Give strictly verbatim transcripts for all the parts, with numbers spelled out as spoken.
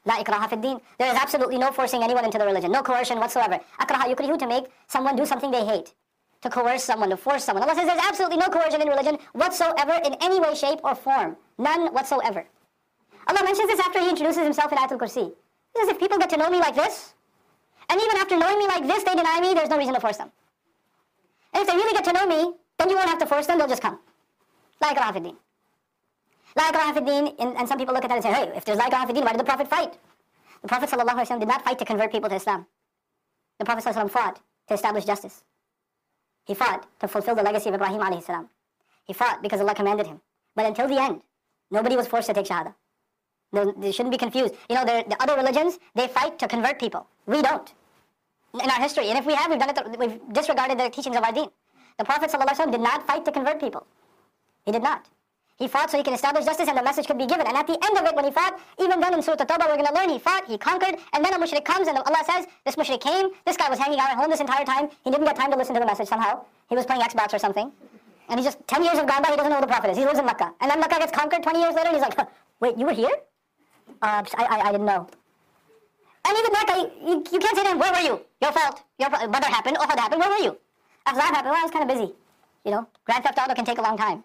La ikraha fid din. There is absolutely no forcing anyone into the religion, no coercion whatsoever. Akraha yukrihu, to make someone do something they hate, to coerce someone, to force someone. Allah says there's absolutely no coercion in religion whatsoever in any way, shape, or form. None whatsoever. Allah mentions this after He introduces Himself in Ayatul Kursi. He says, if people get to know me like this, and even after knowing me like this, they deny me, there's no reason to force them. And if they really get to know me, then you won't have to force them, they'll just come. La ikraha fid din. La ikraha fid din, and some people look at that and say, hey, if there's la ikraha fid din, why did the Prophet fight? The Prophet ﷺ did not fight to convert people to Islam. The Prophet ﷺ fought to establish justice. He fought to fulfill the legacy of Ibrahim alayhi salam. He fought because Allah commanded him. But until the end, nobody was forced to take Shahada. No, they shouldn't be confused. You know, the other religions, they fight to convert people. We don't. In our history, and if we have, we've done it, we've disregarded the teachings of our deen. The Prophet ﷺ did not fight to convert people. He did not. He fought so he can establish justice and the message could be given. And at the end of it, when he fought, even then in Surah At-Tawbah, we're going to learn, he fought, he conquered, and then a mushrik comes and Allah says, this mushrik came, this guy was hanging out at home this entire time, he didn't get time to listen to the message somehow. He was playing Xbox or something. And he's just, ten years have gone by, he doesn't know who the Prophet is. He lives in Mecca. And then Mecca gets conquered twenty years later, and he's like, wait, you were here? Uh, I, I, I didn't know. And even Mecca, you, you can't say to him, where were you? Your fault. Your fault. Badr happened, Uhud happened, where were you? Ahzab happened, well, I was kind of busy. You know, Grand Theft Auto can take a long time.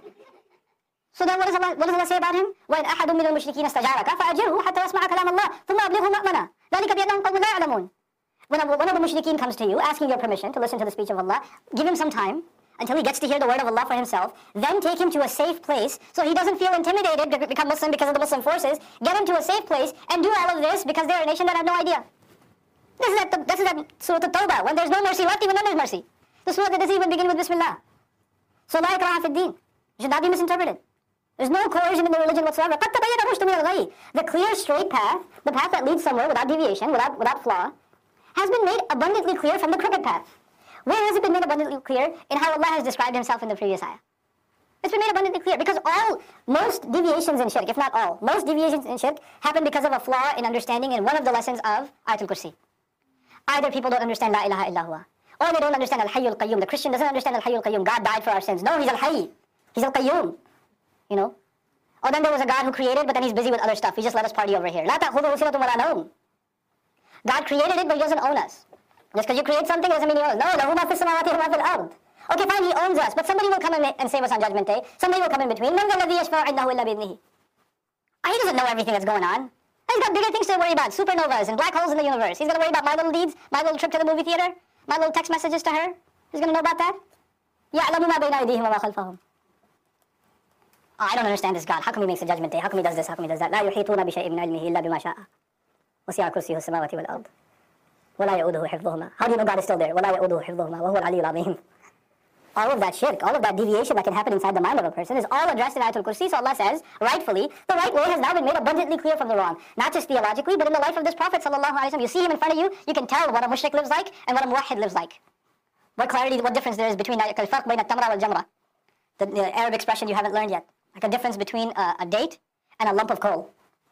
So then what does Allah, what does Allah say about him? وَإِنْ أَحَدٌ مِّنَ الْمُشْرِكِينَ اسْتَجَارَكَ فَأَجِرْهُ حَتَّى يَسْمَعَ كَلَامَ اللَّهِ ثُمَّ أَبْلِغْهُ مَأْمَنَهُ ذَلِكَ بِأَنَّهُمْ قَوْمٌ لَا يَعْلَمُونَ. When one of the mushrikeen comes to you, asking your permission to listen to the speech of Allah, give him some time until he gets to hear the word of Allah for himself, then take him to a safe place so he doesn't feel intimidated to become Muslim because of the Muslim forces. Get him to a safe place and do all of this because they're a nation that had no idea. This is at, the, this is at Surah At-Tawbah, when there's no mercy left, even then there's mercy. The surah that doesn't even begin with Bismillah. So la ikraha fid din. It should not be misinterpreted. There's no coercion in the religion whatsoever. قَدْ تَبَيَّنَ الرُّشْدُ مِنَ الْغَيِّ. The clear, straight path, the path that leads somewhere without deviation, without, without flaw, has been made abundantly clear from the crooked path. Where has it been made abundantly clear? In how Allah has described Himself in the previous ayah. It's been made abundantly clear because all, most deviations in shirk, if not all, most deviations in shirk happen because of a flaw in understanding in one of the lessons of Ayatul Kursi. Either people don't understand La ilaha illa huwa, or they don't understand Al-Hayyul Qayyum. The Christian doesn't understand Al-Hayyul Qayyum. God died for our sins. No, He's Al-Hayy. He's Al-Qayyum. You know? Or then there was a God who created, but then He's busy with other stuff. He just let us party over here. لَا تَأْخُذُهُ سِنَةٌ وَلَا نَوْمٌ. God created it, but He doesn't own us. Just because you create something doesn't mean He owns. No, لَهُ مَا فِي السَّمَاوَاتِ وَمَا فِي الْأَرْضِ. Okay, fine, He owns us, but somebody will come and, and save us on Judgment Day. Somebody will come in between. مَنْ ذَا الَّذِي يَشْفَعُ عِنْدَهُ إِلَّا بِإِذْنِهِ. He doesn't know everything that's going on. He's got bigger things to worry about. Supernovas and black holes in the universe. He's going to worry about my little deeds, my little trip to the movie theater, my little text messages to her. He's going to know about that? يَعْلَمُ مَا بَيْنَ أَيْدِيهِمْ وَمَا خَلْفَهُم. Oh, I don't understand this God. How come He makes a judgment day? How come He does this? How come He does that? لا يحيطون بشيء من علمه إلا بما شاء. وسع كرسيه السماوات والأرض. ولا يؤوده حفظهما. How do you know God is still there? ولا يؤوده حفظهما وهو العلي العظيم. All of that shirk, all of that deviation that can happen inside the mind of a person is all addressed in Ayatul Kursi. So Allah says, rightfully, the right way has now been made abundantly clear from the wrong. Not just theologically, but in the life of this Prophet sallallahu alaihi wasallam. You see him in front of you, you can tell what a mushrik lives like and what a muwahhid lives like. What clarity, what difference there is between al-farq bayna at-tamra wal-jamra. The, the Arab expression you haven't learned yet. Like a difference between a, a date and a lump of coal.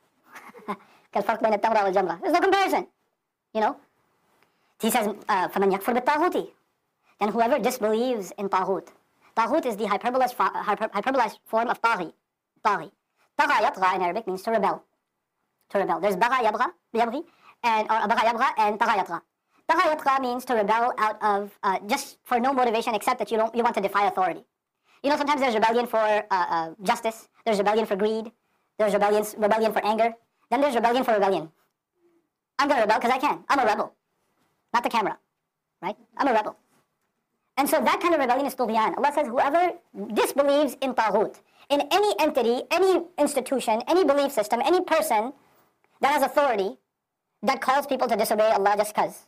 al-farq bayna at-tamra wal-jamra. There's no comparison. You know? He says, uh, فَمَنْ يَكْفُرْ بِالطَّاغُوتِ. Then whoever disbelieves in Taghut. Taghut is the hyperbolized, hyper, hyperbolized form of Taghi. Taghi. Tagha yatgha in Arabic means to rebel. To rebel. There's Bagha yabgha, yabghi, and, or Bagha yabgha and Tagha yatgha. Tagha yatgha means to rebel out of, uh, just for no motivation except that you don't, you want to defy authority. You know, sometimes there's rebellion for uh, uh, justice, there's rebellion for greed, there's rebellion, rebellion for anger, then there's rebellion for rebellion. I'm going to rebel because I can. I'm a rebel. Not the camera. Right? I'm a rebel. And so that kind of rebellion is tughyan. Allah says, whoever disbelieves in Taghut, in any entity, any institution, any belief system, any person that has authority, that calls people to disobey Allah just because.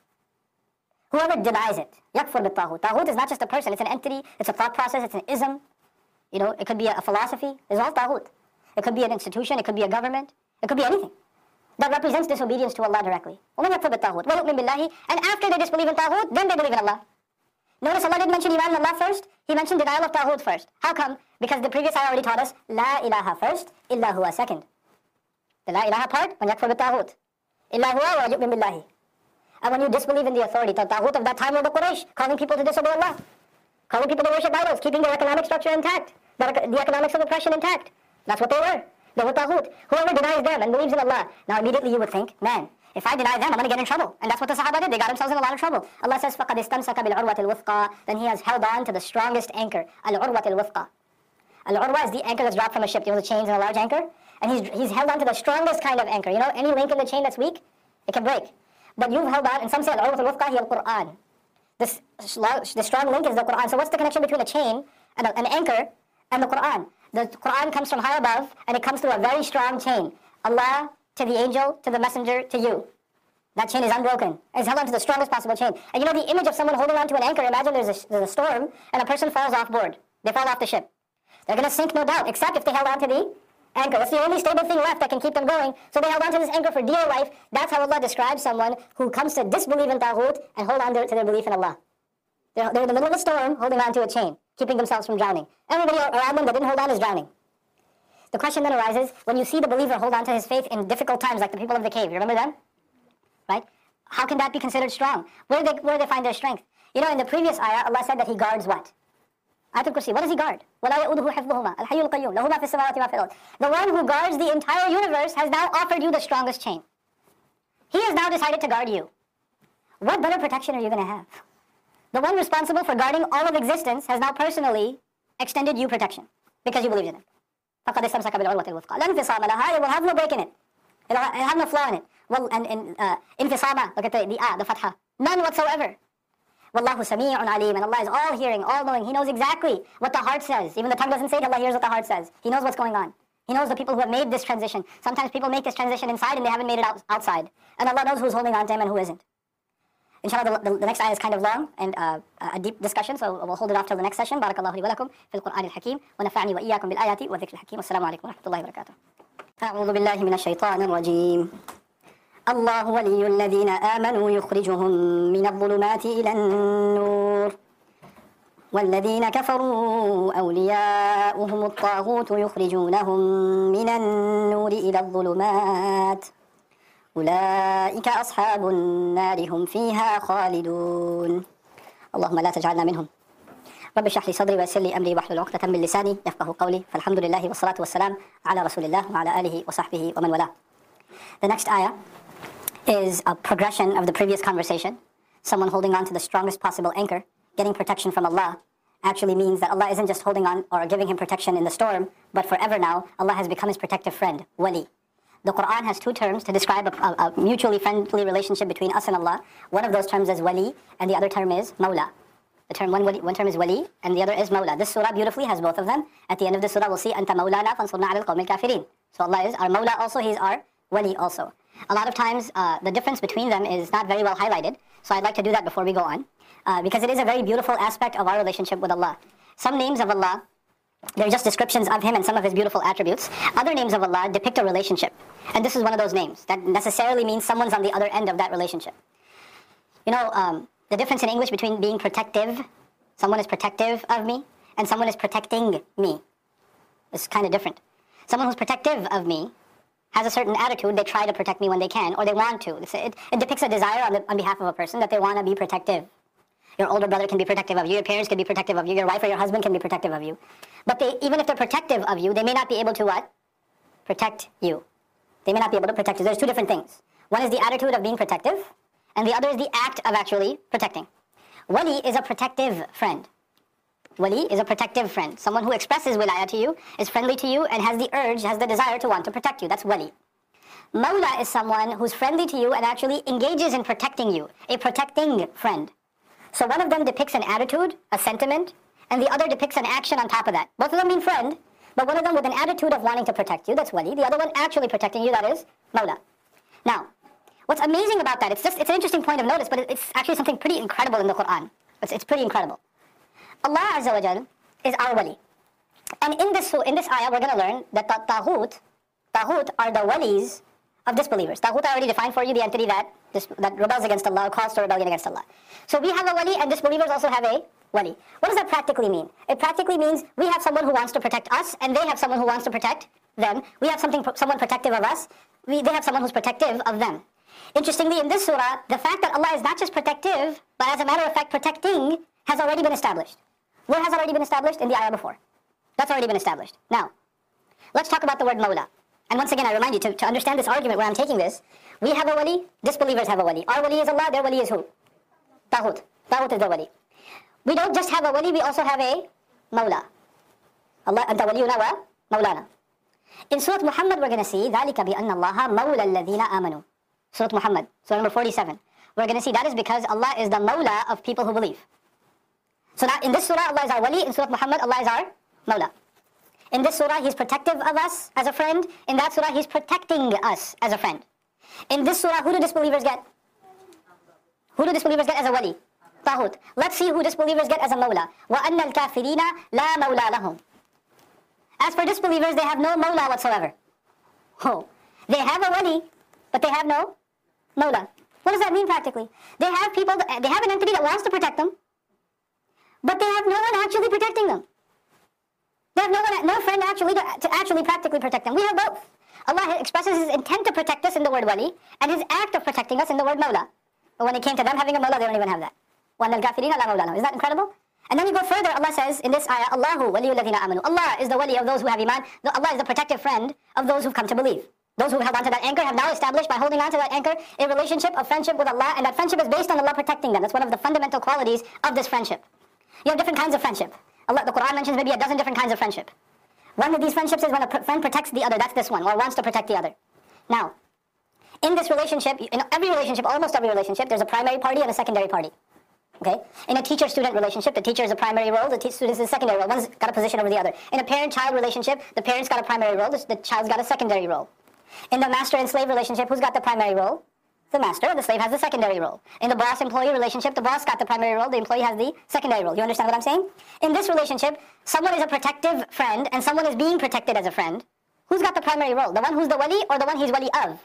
Whoever denies it, yakfur bit Taghut. Taghut is not just a person, it's an entity, it's a thought process, it's an ism. You know, it could be a, a philosophy, it's all Taghut. It could be an institution, it could be a government, it could be anything that represents disobedience to Allah directly. وَمَنْ يَكْفُرْ بِالطَّاغُوتِ وَيُؤْمِنْ بِاللَّهِ. And after they disbelieve in Taghut, then they believe in Allah. Notice Allah didn't mention Iman in Allah first, He mentioned denial of Taghut first. How come? Because the previous ayah already taught us, La ilaha first, illa huwa second. The La ilaha part, when yakfur bit-Taghut. Illa huwa wa yu'min billahi. And when you disbelieve in the authority, the Taghut of that time were the Quraysh, calling people to disobey Allah. Calling people to worship idols, keeping their economic structure intact, the, the economics of oppression intact. That's what they were. They're with Taghut. Whoever denies them and believes in Allah. Now immediately you would think, man, if I deny them, I'm going to get in trouble. And that's what the Sahaba did. They got themselves in a lot of trouble. Allah says, فَقَدْ اسْتَمْسَكَ بِالْعُرْوَةِ الْوُثْقَى. Then he has held on to the strongest anchor. Al-Urwat al-Wuthqa. Al-Urwa is the anchor that's dropped from a ship. You know the chains in a large anchor? And he's, he's held on to the strongest kind of anchor. You know, any link in the chain that's weak, it can break. But you've held on, and some say Al-Urwat al-Wuthqa hiya al-Qur'an. This, the strong link is the Qur'an. So what's the connection between a chain and a, an anchor and the Qur'an? The Qur'an comes from high above, and it comes through a very strong chain. Allah to the angel, to the messenger, to you. That chain is unbroken. It's held on to the strongest possible chain. And you know the image of someone holding on to an anchor, imagine there's a, there's a storm, and a person falls off board. They fall off the ship. They're going to sink, no doubt, except if they held on to the anchor. It's the only stable thing left that can keep them going. So they held on to this anchor for dear life. That's how Allah describes someone who comes to disbelieve in Taghut and hold on to, to their belief in Allah. They're, they're in the middle of a storm, holding on to a chain, keeping themselves from drowning. Everybody around them that didn't hold on is drowning. The question then arises, when you see the believer hold on to his faith in difficult times, like the people of the cave, you remember them? Right? How can that be considered strong? Where do they, where do they find their strength? You know, in the previous ayah, Allah said that He guards what? Ayatul Kursi. What does He guard? وَلَا يَؤُودُهُ حِفْظُهُمَا الْحَيُّ الْقَيُّومُ لَهُ مَا فِي السَّمَاوَاتِ وَمَا فِي الْأَرْضِ. The one who guards the entire universe has now offered you the strongest chain. He has now decided to guard you. What better protection are you going to have? The one responsible for guarding all of existence has now personally extended you protection because you believed in Him. فَقَدْ اسْتَمْسَكَ بِالْعُرْوَةِ الْوُثْقَى لَا انْفِصَامَ لَهَا. It will have no break in it. It will have no flaw in it. Well, and, and uh, infisama, look at the, the ah, the fatha. None whatsoever. Wallahu sami'un alim. And Allah is all hearing, all knowing. He knows exactly what the heart says. Even the tongue doesn't say it, Allah hears what the heart says. He knows what's going on. He knows the people who have made this transition. Sometimes people make this transition inside and they haven't made it out, outside. And Allah knows who's holding on to Him and who isn't. Inshallah, the, the, the next ayah is kind of long and uh, a deep discussion, so we'll hold it off till the next session. Barakallahu li wa lakum fil Qur'an al-Hakim wa nafa'ani wa iyyakum bil ayati wa dhikr al-Hakim. Assalamu alaikum wa rahmatullahi wa barakatuh. A'udhu billahi minash shaitanir rajim. الله ولي الذين آمنوا يخرجهم من الظلمات إلى النور والذين كفروا أولياؤهم الطاغوت يخرجونهم من النور إلى الظلمات أولئك أصحاب النار هم فيها خالدون اللهم لا تجعلنا منهم رب اشرح لي صدري ويسر لي أمري واحلل عقدة من لساني يفقهوا قولي فالحمد لله والصلاة والسلام على رسول الله وعلى آله وصحبه ومن والاه. The next ayah is a progression of the previous conversation. Someone holding on to the strongest possible anchor, getting protection from Allah, actually means that Allah isn't just holding on or giving him protection in the storm, but forever now, Allah has become his protective friend, wali. The Quran has two terms to describe a, a, a mutually friendly relationship between us and Allah. One of those terms is wali, and the other term is mawla. The term one, wali, one term is wali, and the other is mawla. This surah beautifully has both of them. At the end of the surah, we'll see, Anta mawlana fansurna ala al-qawmi al-kafirin. So Allah is our mawla also, He is our wali also. A lot of times, uh, the difference between them is not very well highlighted, so I'd like to do that before we go on, uh, because it is a very beautiful aspect of our relationship with Allah. Some names of Allah, they're just descriptions of Him and some of His beautiful attributes. Other names of Allah depict a relationship, and this is one of those names that necessarily means someone's on the other end of that relationship. You know, um, the difference in English between being protective, someone is protective of me, and someone is protecting me. It's kind of different. Someone who's protective of me has a certain attitude, they try to protect me when they can, or they want to. It's a, it, it depicts a desire on, the, on behalf of a person that they want to be protective. Your older brother can be protective of you, your parents can be protective of you, your wife or your husband can be protective of you. But they, even if they're protective of you, they may not be able to what? Protect you. They may not be able to protect you. There's two different things. One is the attitude of being protective, and the other is the act of actually protecting. Wali is a protective friend. Wali is a protective friend. Someone who expresses wilayah to you, is friendly to you, and has the urge, has the desire to want to protect you. That's wali. Mawla is someone who's friendly to you and actually engages in protecting you. A protecting friend. So one of them depicts an attitude, a sentiment, and the other depicts an action on top of that. Both of them mean friend, but one of them with an attitude of wanting to protect you, that's wali. The other one actually protecting you, that is mawla. Now, what's amazing about that, it's just, it's an interesting point of notice, but it's actually something pretty incredible in the Quran. It's, it's pretty incredible. Allah Azza wa Jal is our wali. And in this, in this ayah, we're going to learn that the Taghut, Taghut are the walis of disbelievers. Taghut I already defined for you, the entity that, dis, that rebels against Allah, calls to rebellion against Allah. So we have a wali, and disbelievers also have a wali. What does that practically mean? It practically means we have someone who wants to protect us, and they have someone who wants to protect them. We have something, someone protective of us, we, they have someone who's protective of them. Interestingly, in this surah, the fact that Allah is not just protective, but as a matter of fact protecting, has already been established. What has already been established? In the ayah before. That's already been established. Now, let's talk about the word mawla. And once again, I remind you, to, to understand this argument where I'm taking this, we have a wali, disbelievers have a wali. Our wali is Allah, their wali is who? Taghut. Taghut is their wali. We don't just have a wali, we also have a mawla. Allah, anta waliyuna wa mawlana. In Surah Muhammad, we're going to see, ذَلِكَ بِأَنَّ اللَّهَ مَوْلَى الَّذِينَ آمَنُوا. Surah Muhammad, Surah number forty-seven. We're going to see that is because Allah is the mawla of people who believe. So now, in this surah, Allah is our wali. In Surah Muhammad, Allah is our mawla. In this surah, He's protective of us as a friend. In that surah, He's protecting us as a friend. In this surah, who do disbelievers get? Who do disbelievers get as a wali? Taghut. Let's see who disbelievers get as a mawla. وَأَنَّ الْكَافِرِينَ لَا مَوْلَى لَهُمْ. As for disbelievers, they have no mawla whatsoever. Oh, they have a wali, but they have no mawla. What does that mean practically? They have people, that, they have an entity that wants to protect them, but they have no one actually protecting them. They have no one, no friend actually to, to actually practically protect them. We have both. Allah expresses His intent to protect us in the word wali, and His act of protecting us in the word mawla. But when it came to them having a mawla, they don't even have that. وَأَنَّ الْكَافِرِينَ لَا مَوْلَى لَهُمْ. Isn't that incredible? And then you go further, Allah says in this ayah, Allahu waliyul ladhina amanu. Allah is the wali of those who have iman. Allah is the protective friend of those who've come to believe. Those who held on to that anchor have now established, by holding on to that anchor, a relationship of friendship with Allah, and that friendship is based on Allah protecting them. That's one of the fundamental qualities of this friendship. You have different kinds of friendship. Allah, the Quran mentions maybe a dozen different kinds of friendship. One of these friendships is when a friend protects the other. That's this one, or wants to protect the other. Now, in this relationship, in every relationship, almost every relationship, there's a primary party and a secondary party. Okay? In a teacher-student relationship, the teacher is a primary role, the student is a secondary role. One's got a position over the other. In a parent-child relationship, the parent's got a primary role, the child's got a secondary role. In the master and slave relationship, who's got the primary role? The master, the slave has the secondary role. In the boss-employee relationship, the boss got the primary role, the employee has the secondary role. You understand what I'm saying? In this relationship, someone is a protective friend and someone is being protected as a friend. Who's got the primary role? The one who's the wali or the one he's wali of?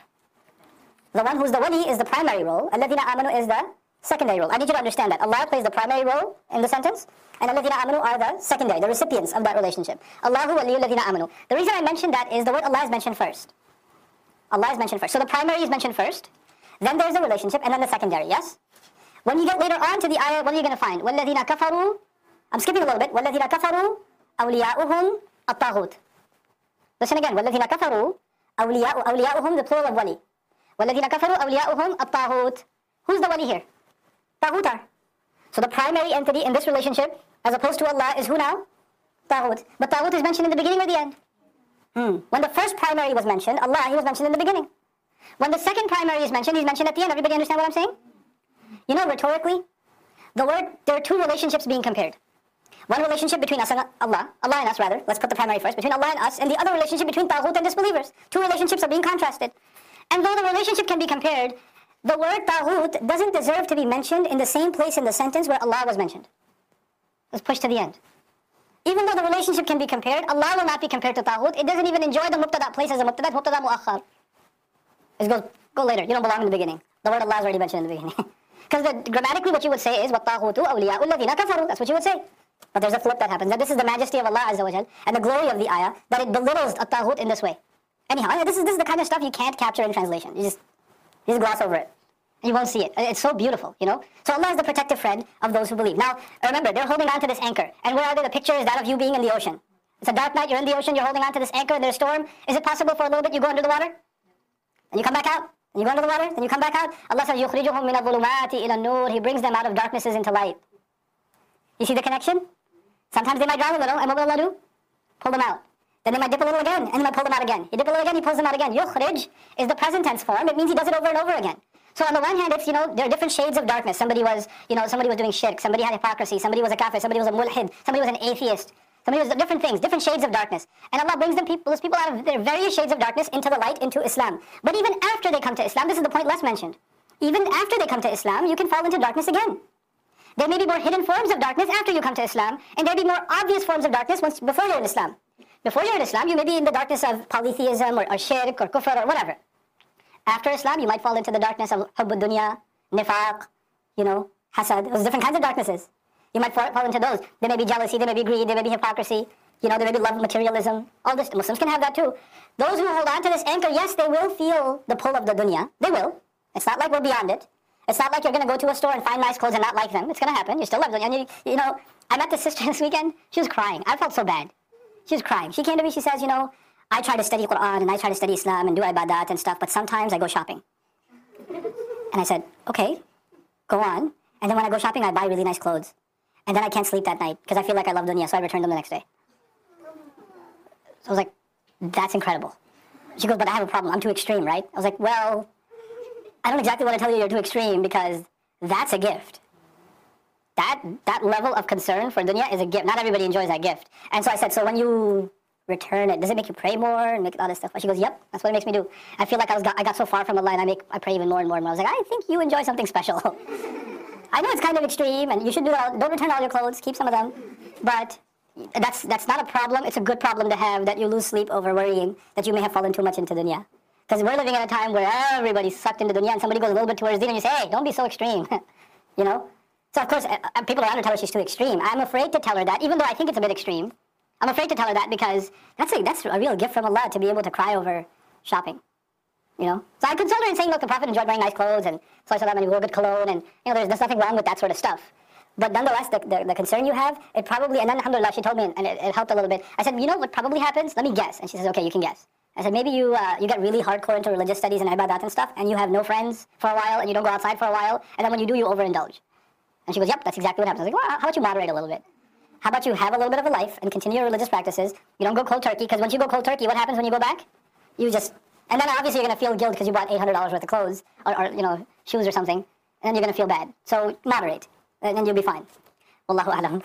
The one who's the wali is the primary role. Alladhina amanu is the secondary role. I need you to understand that. Allah plays the primary role in the sentence, and alladhina amanu are the secondary, the recipients of that relationship. Allahu waliyul ladhina amanu. The reason I mentioned that is the word Allah is mentioned first. Allah is mentioned first. So the primary is mentioned first, then there's the relationship, and then the secondary, yes? When you get later on to the ayah, what are you going to find? وَالَّذِينَ كَفَرُوا, I'm skipping a little bit. وَالَّذِينَ كَفَرُوا أَوْلِيَاؤُهُمْ الطَّاغُوتُ. Listen again. وَالَّذِينَ كَفَرُوا أَوْلِيَاءُ أَوْلِيَاؤُهُمْ, the plural of wali. وَالَّذِينَ كَفَرُوا أَوْلِيَاؤُهُمْ الطَّاغُوتُ. Who's the wali here? Taghut are. So the primary entity in this relationship, as opposed to Allah, is who now? Taghut. But Taghut is mentioned in the beginning or the end? Hmm. When the first primary was mentioned, Allah, He was mentioned in the beginning. When the second primary is mentioned, He's mentioned at the end. Everybody understand what I'm saying? You know, rhetorically, the word, there are two relationships being compared. One relationship between us and Allah, Allah and us rather, let's put the primary first, between Allah and us, and the other relationship between Taghut and disbelievers. Two relationships are being contrasted. And though the relationship can be compared, the word Taghut doesn't deserve to be mentioned in the same place in the sentence where Allah was mentioned. Let's push to the end. Even though the relationship can be compared, Allah will not be compared to Taghut. It doesn't even enjoy the mubtada place as a mubtada, mubtada mu'akhar. It goes, go later, you don't belong in the beginning. The word Allah is already mentioned in the beginning. Because grammatically what you would say is, وَالطَّاغُوتُ أَوْلِيَاءُ الَّذِينَ كَفَرُوا. That's what you would say. But there's a flip that happens. That this is the majesty of Allah Azza wa Jal, and the glory of the ayah, that it belittles a Taghut in this way. Anyhow, this is, this is the kind of stuff you can't capture in translation. You just, you just gloss over it. You won't see it. It's so beautiful, you know? So Allah is the protective friend of those who believe. Now, remember, they're holding on to this anchor. And where are they? The picture is that of you being in the ocean. It's a dark night, you're in the ocean, you're holding on to this anchor, and there's a storm. Is it possible for a little bit you go under the water? And you come back out? And you go under the water? Then you come back out? Allah says, يُخْرِجُهُمْ مِنَ الظُّلُمَاتِ إِلَى النُّورِ. He brings them out of darknesses into light. You see the connection? Sometimes they might drown a little, and what will Allah do? Pull them out. Then they might dip a little again, and they might pull them out again. He dip a little again, he pulls them out again. Yukhrij is the present tense form. It means he does it over and over again. So on the one hand, it's, you know, there are different shades of darkness. Somebody was, you know, somebody was doing shirk, somebody had hypocrisy, somebody was a kafir, somebody was a mulhid, somebody was an atheist, somebody was different things, different shades of darkness. And Allah brings them people, those people out of their various shades of darkness into the light, into Islam. But even after they come to Islam, this is the point less mentioned. Even after they come to Islam, you can fall into darkness again. There may be more hidden forms of darkness after you come to Islam, and there may be more obvious forms of darkness once before you're in Islam. Before you're in Islam, you may be in the darkness of polytheism or, or shirk or kufr or whatever. After Islam, you might fall into the darkness of hubb dunya, nifaq, you know, hasad. Those different kinds of darknesses. You might fall, fall into those. There may be jealousy, there may be greed, there may be hypocrisy, you know, there may be love of materialism. All this, Muslims can have that too. Those who hold on to this anchor, yes, they will feel the pull of the dunya. They will. It's not like we're beyond it. It's not like you're going to go to a store and find nice clothes and not like them. It's going to happen. You still love them. And you, you know, I met this sister this weekend. She was crying. I felt so bad. She was crying. She came to me, she says, you know, I try to study Quran and I try to study Islam and do ibadat and stuff, but sometimes I go shopping. And I said, okay, go on. And then when I go shopping, I buy really nice clothes. And then I can't sleep that night because I feel like I love dunya, so I return them the next day. So I was like, that's incredible. She goes, but I have a problem. I'm too extreme, right? I was like, well, I don't exactly want to tell you you're too extreme because that's a gift. That that level of concern for dunya is a gift. Not everybody enjoys that gift. And so I said, so when you return it, does it make you pray more and make all this stuff? She goes, yep, that's what it makes me do. I feel like I was got, I got so far from Allah and I make I pray even more and more and more. I was like, I think you enjoy something special. I know it's kind of extreme and you should do that. Don't return all your clothes, keep some of them. But that's that's not a problem. It's a good problem to have that you lose sleep over worrying that you may have fallen too much into dunya. Because we're living in a time where everybody's sucked into dunya and somebody goes a little bit towards deen and you say, hey, don't be so extreme. You know? So of course, uh, people around her tell her she's too extreme. I'm afraid to tell her that, even though I think it's a bit extreme. I'm afraid to tell her that because that's a, that's a real gift from Allah to be able to cry over shopping. You know? So I console her in saying, look, the Prophet enjoyed wearing nice clothes and so I saw that many wore good cologne and you know, there's, there's nothing wrong with that sort of stuff. But nonetheless, the, the, the concern you have, it probably, and then alhamdulillah, she told me, and it, it helped a little bit. I said, you know what probably happens? Let me guess. And she says, okay, you can guess. I said, maybe you uh, you get really hardcore into religious studies and ibadat and stuff, and you have no friends for a while, and you don't go outside for a while, and then when you do, you overindulge. And she goes, yep, that's exactly what happens. I was like, well, how about you moderate a little bit? How about you have a little bit of a life and continue your religious practices? You don't go cold turkey, because once you go cold turkey, what happens when you go back? You just, and then obviously you're going to feel guilt because you bought eight hundred dollars worth of clothes, or, or you know, shoes or something, and then you're going to feel bad. So moderate, and then you'll be fine. Wallahu a'lam.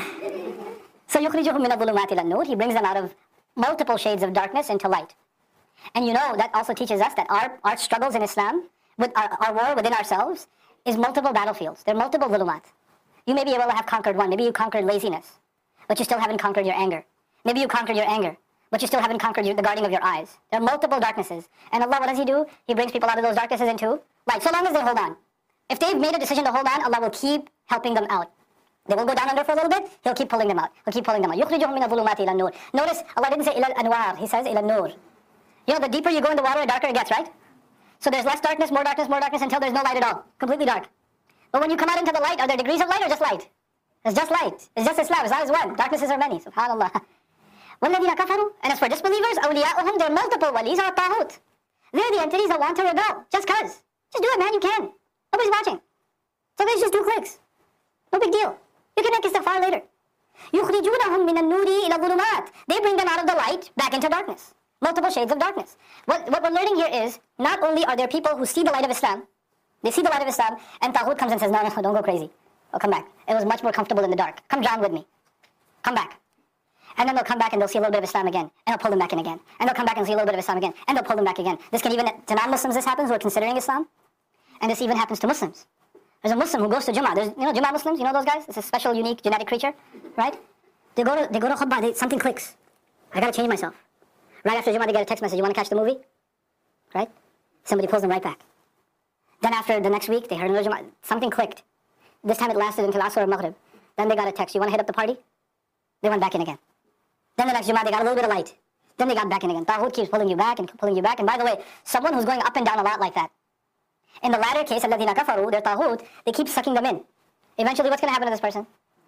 So يُخْرِجُهُمْ مِنَ الظُّلُمَاتِ إِلَى النُّورِ. He brings them out of multiple shades of darkness into light. And you know, that also teaches us that our, our struggles in Islam, with our, our war within ourselves, is multiple battlefields. There are multiple dhulumat. You may be able to have conquered one. Maybe you conquered laziness, but you still haven't conquered your anger. Maybe you conquered your anger, but you still haven't conquered your, the guarding of your eyes. There are multiple darknesses. And Allah, what does He do? He brings people out of those darknesses into light, so long as they hold on. If they've made a decision to hold on, Allah will keep helping them out. They will go down under for a little bit, He'll keep pulling them out. He'll keep pulling them out. يُخْرِجُهُمْ مِنَ الظُّلُمَاتِ إِلَى النُّورِ. Notice, Allah didn't say إِلَى الْأَنْوَارِ. He says إِلَى النُّورِ. You know, the deeper you go in the water, the darker it gets, right? So there's less darkness, more darkness, more darkness, until there's no light at all. Completely dark. But when you come out into the light, are there degrees of light or just light? It's just light. It's just Islam. Islam is one. Darknesses are many. SubhanAllah. وَالَّذِينَ كَفَرُوا. And as for disbelievers, أَوْلِيَاؤُهُمْ, there are multiple walis or tahut. They're the entities that want to rebel. Just cause. Just do it, man. You can. Nobody's watching. So they just do clicks. No big deal. You can make istighfar later. يُخْرِجُونَهُمْ مِنَ النُّورِ إِلَى الظُّلُمَاتِ. They bring them out of the light back into darkness. Multiple shades of darkness. What, what we're learning here is, not only are there people who see the light of Islam, they see the light of Islam, and Taghut comes and says, no, no, don't go crazy. Oh, come back. It was much more comfortable in the dark. Come drown with me. Come back. And then they'll come back and they'll see a little bit of Islam again, and they'll pull them back in again. And they'll come back and see a little bit of Islam again, and they'll pull them back again. This can even, to non-Muslims this happens who are considering Islam, and this even happens to Muslims. There's a Muslim who goes to Jummah. There's, you know, Jummah Muslims, you know those guys? It's a special, unique, genetic creature, right? They go to, they go to khutbah, they, something clicks. I gotta change myself. Right after Jummah, they get a text message, you want to catch the movie? Right? Somebody pulls them right back. Then after the next week, they heard another Jummah, something clicked. This time it lasted until Asr or Maghrib. Then they got a text, you want to hit up the party? They went back in again. Then the next Jummah, they got a little bit of light. Then they got back in again. Taghut keeps pulling you back and pulling you back. And by the way, someone who's going up and down a lot like that, in the latter case, الَّذِينَ كَفَرُوا, their Taghut, they keep sucking them in. Eventually, what's going to happen to this person?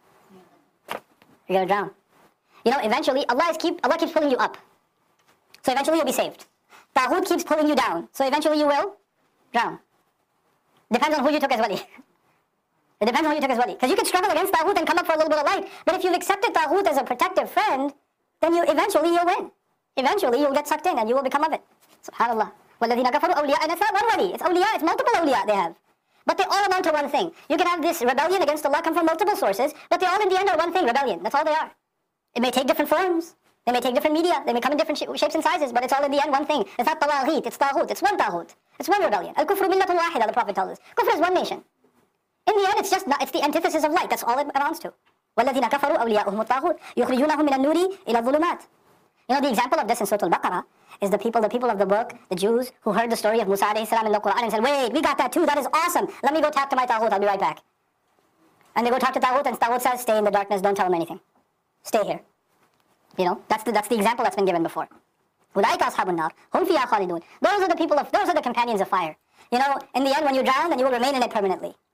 You're going to drown. You know, eventually, Allah, is keep, Allah keeps pulling you up. So eventually you'll be saved. Taghut keeps pulling you down. So eventually you will drown. Depends on who you took as wali. It depends on who you took as wali. Because you can struggle against Taghut and come up for a little bit of light. But if you've accepted Taghut as a protective friend, then you eventually you'll win. Eventually you'll get sucked in and you will become of it. SubhanAllah. وَالَّذِينَ كَفَرُوا أَوْلِيَاءَ. And it's not one wali. It's awliya. It's multiple awliya they have. But they all amount to one thing. You can have this rebellion against Allah come from multiple sources, but they all in the end are one thing, rebellion. That's all they are. It may take different forms. They may take different media. They may come in different sh shapes and sizes, but it's all in the end one thing. It's not tawaghit, it's taghut. It's one taghut. It's one rebellion. Al-kufru millatun wahida, the Prophet tells us. Kufr is one nation. In the end, it's just not, it's the antithesis of light. That's all it amounts to. وَالَّذِينَ كَفَرُوا أَوْلِيَاؤُهُمُ الطَّاغُوتُ يُخْرِجُونَهُم مِنَ النُّورِ إِلَى الظُّلُمَاتِ. You know, the example of this in Surah Al-Baqarah is the people, the people of the book, the Jews, who heard the story of Musa alayhi salam in the Quran and said, wait, we got that too, that is awesome. Let me go talk to my taghut, I'll be right back. And they go talk to taghut, and taghut says, stay in the darkness, don't tell him anything. Stay here. You know, that's the, that's the example that's been given before. أُولَٰئِكَ أَصْحَابُ النَّارِ هُمْ فِيهَا خَالِدُونَ. Those are the people of, those are the companions of fire. You know, in the end, when you drown, then you will remain in it permanently.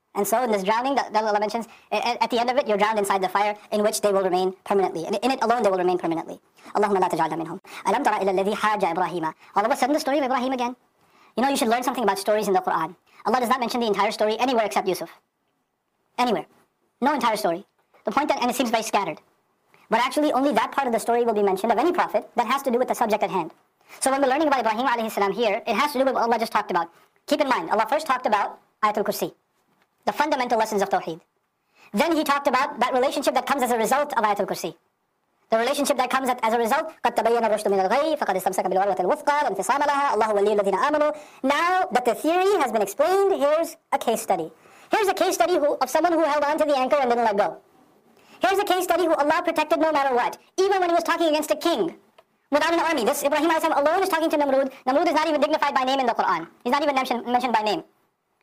And so in this drowning that, that Allah mentions, at, at the end of it, you're drowned inside the fire in which they will remain permanently. In, in it alone, they will remain permanently. Allahumma la taj'alna minhum. Alam tara ila alladhi haja Ibrahima. All of a sudden, the story of Ibrahim again. You know, you should learn something about stories in the Quran. Allah does not mention the entire story anywhere except Yusuf. Anywhere. No entire story. The point that, and it seems very scattered. But actually, only that part of the story will be mentioned of any prophet that has to do with the subject at hand. So when we're learning about Ibrahim alayhi salam here, it has to do with what Allah just talked about. Keep in mind, Allah first talked about Ayatul Kursi, the fundamental lessons of Tawheed. Then He talked about that relationship that comes as a result of Ayatul Kursi. The relationship that comes as a result, قَدْ تَبَيَّنَ الرُّشْدُ مِنَ الْغَيِّ فَقَدْ اسْتَمْسَكَ بِالْعُرْوَةِ الْوُثْقَى لَا انْفِصَامَ لَهَا اللَّهُ وَلِيُّ الَّذِينَ آمَنُوا. Now that the theory has been explained, here's a case study. Here's a case study who, of someone who held on to the anchor and didn't let go. Here's a case study who Allah protected no matter what, even when He was talking against a king, without an army. This Ibrahim alayhi salam alone is talking to Namrud. Namrud is not even dignified by name in the Quran. He's not even mentioned, mentioned by name.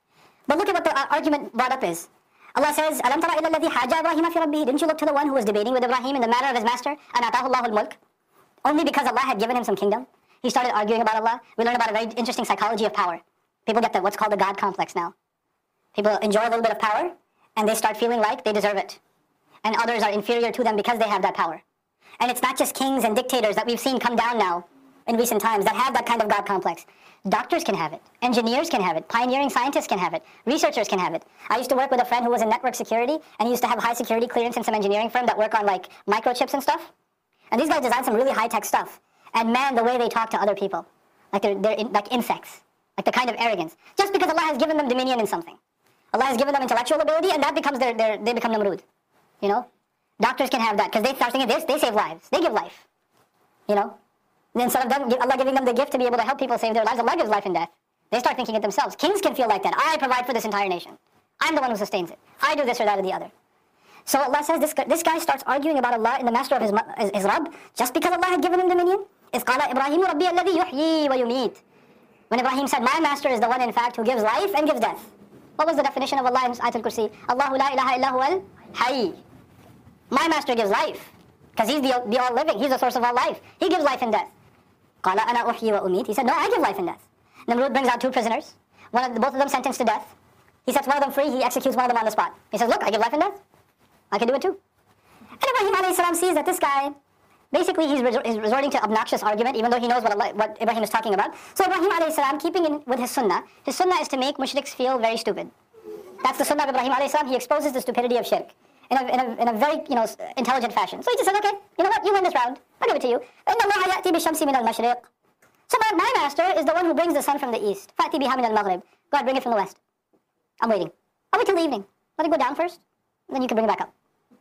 But look at what the uh, argument brought up is. Allah says, Alam tara ila alladhi haja Ibrahima fi rabbihi. Didn't you look to the one who was debating with Ibrahim in the matter of his master? And atahu Allahu al-mulk. Only because Allah had given him some kingdom, he started arguing about Allah. We learn about a very interesting psychology of power. People get the, what's called the God complex now. People enjoy a little bit of power, and they start feeling like they deserve it. And others are inferior to them because they have that power. And it's not just kings and dictators that we've seen come down now in recent times that have that kind of God complex. Doctors can have it. Engineers can have it. Pioneering scientists can have it. Researchers can have it. I used to work with a friend who was in network security, and he used to have high security clearance in some engineering firm that work on like microchips and stuff. And these guys design some really high-tech stuff. And man, the way they talk to other people, like they're, they're in, like insects, like the kind of arrogance. Just because Allah has given them dominion in something. Allah has given them intellectual ability, and that becomes their, their they become Namrud. You know? Doctors can have that, because they start thinking this, they save lives. They give life. You know? And instead of them, Allah giving them the gift to be able to help people save their lives, Allah gives life and death. They start thinking it themselves. Kings can feel like that. I provide for this entire nation. I'm the one who sustains it. I do this or that or the other. So Allah says this, this guy starts arguing about Allah in the master of his, his, his Rabb, just because Allah had given him dominion. إِذْ قَالَ إِبْرَاهِيمُ رَبِّيَ الَّذِي يُحْيِي وَيُمِيتُ. When Ibrahim said, my master is the one in fact who gives life and gives death. What was the definition of Allah in Ayatul Kursi? Allahu la ilaha illa huwal hayy. My master gives life, because he's the, the all-living, he's the source of all life. He gives life and death. قَالَ أَنَا أُحْيِي وَأُمِيتُ. He said, no, I give life and death. Namrud brings out two prisoners, one of the, both of them sentenced to death. He sets one of them free, he executes one of them on the spot. He says, look, I give life and death. I can do it too. And Ibrahim alayhi salam sees that this guy, basically he's, resor he's resorting to obnoxious argument, even though he knows what, Allah, what Ibrahim is talking about. So Ibrahim alayhi salam, keeping in with his sunnah, his sunnah is to make mushriks feel very stupid. That's the sunnah of Ibrahim alayhi salam. He exposes the stupidity of shirk in a, in a, in a very you know, intelligent fashion. So he just says, okay, you know what, you win this round. I'll give it to you. إِنَّ اللَّهَ يَأْتِي بِالشَّمْسِ مِنَ الْمَشْرِقِ. So my, my master is the one who brings the sun from the east. فَأْتِي بِهَا مِنَ الْمَغْرِبِ. God, bring it from the west. I'm waiting. I'll wait till the evening. Let it go down first, then you can bring it back up.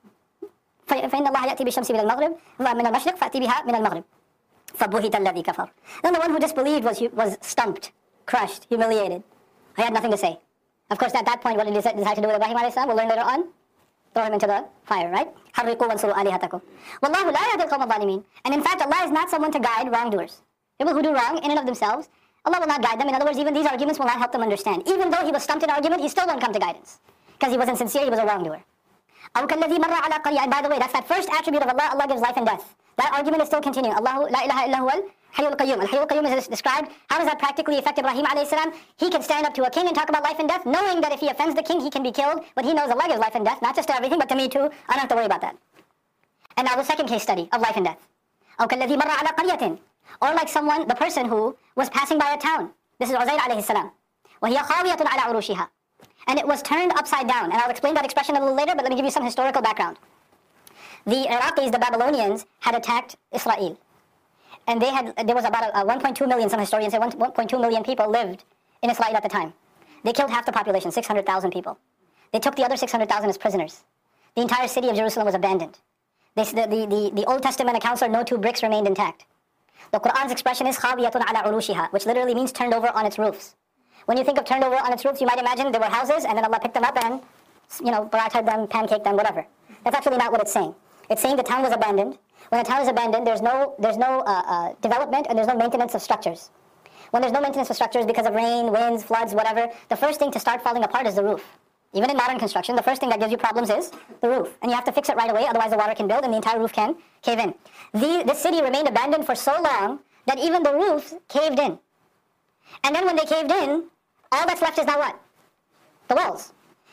فإن الله يأتي بالشمس من المغرب من المشرق فأتي بها من المغرب فبهت الذي كفر. Then the one who disbelieved was was stumped, crushed, humiliated. I had nothing to say. Of course, at that point, what did he decide to do with Ibrahim alayhi salam? We'll learn later on. Throw him into the fire, right? حرقوا وانصروا آلهتكم. والله لا يهدي القوم الظالمين. And in fact, Allah is not someone to guide wrongdoers. People who do wrong in and of themselves, Allah will not guide them. In other words, even these arguments will not help them understand. Even though he was stumped in argument, he still won't come to guidance, because he wasn't sincere. He was a wrongdoer. أو كالذي مر على قرية. And by the way, that's that first attribute of Allah. Allah gives life and death. That argument is still continuing. Allah la ilaha illa huwa al-hayyul qayyum. Al-hayyul qayyum is described. How does that practically affect Ibrahim alayhi salam? He can stand up to a king and talk about life and death, knowing that if he offends the king, he can be killed. But he knows Allah gives life and death, not just to everything, but to me too. I don't have to worry about that. And now the second case study of life and death. أو كالذي مر على قرية. Or like someone, the person who was passing by a town. This is Uzair alayhi salam. وهي خاوية على عروشها. And it was turned upside down. And I'll explain that expression a little later, but let me give you some historical background. The Iraqis, the Babylonians, had attacked Israel. And they had, there was about a, a one point two million, some historians say one point two million people lived in Israel at the time. They killed half the population, six hundred thousand people. They took the other six hundred thousand as prisoners. The entire city of Jerusalem was abandoned. They, the, the, the, the Old Testament accounts are no two bricks remained intact. The Quran's expression is خَاوِيَةٌ عَلَى عُرُوشِهَا, which literally means turned over on its roofs. When you think of turned over on its roofs, you might imagine there were houses and then Allah picked them up and, you know, parata'd them, pancaked them, whatever. That's actually not what it's saying. It's saying the town was abandoned. When a town is abandoned, there's no, there's no uh, uh, development and there's no maintenance of structures. When there's no maintenance of structures because of rain, winds, floods, whatever, the first thing to start falling apart is the roof. Even in modern construction, the first thing that gives you problems is the roof. And you have to fix it right away, otherwise the water can build and the entire roof can cave in. The, this city remained abandoned for so long that even the roofs caved in. And then when they caved in, all that's left is now what? The walls.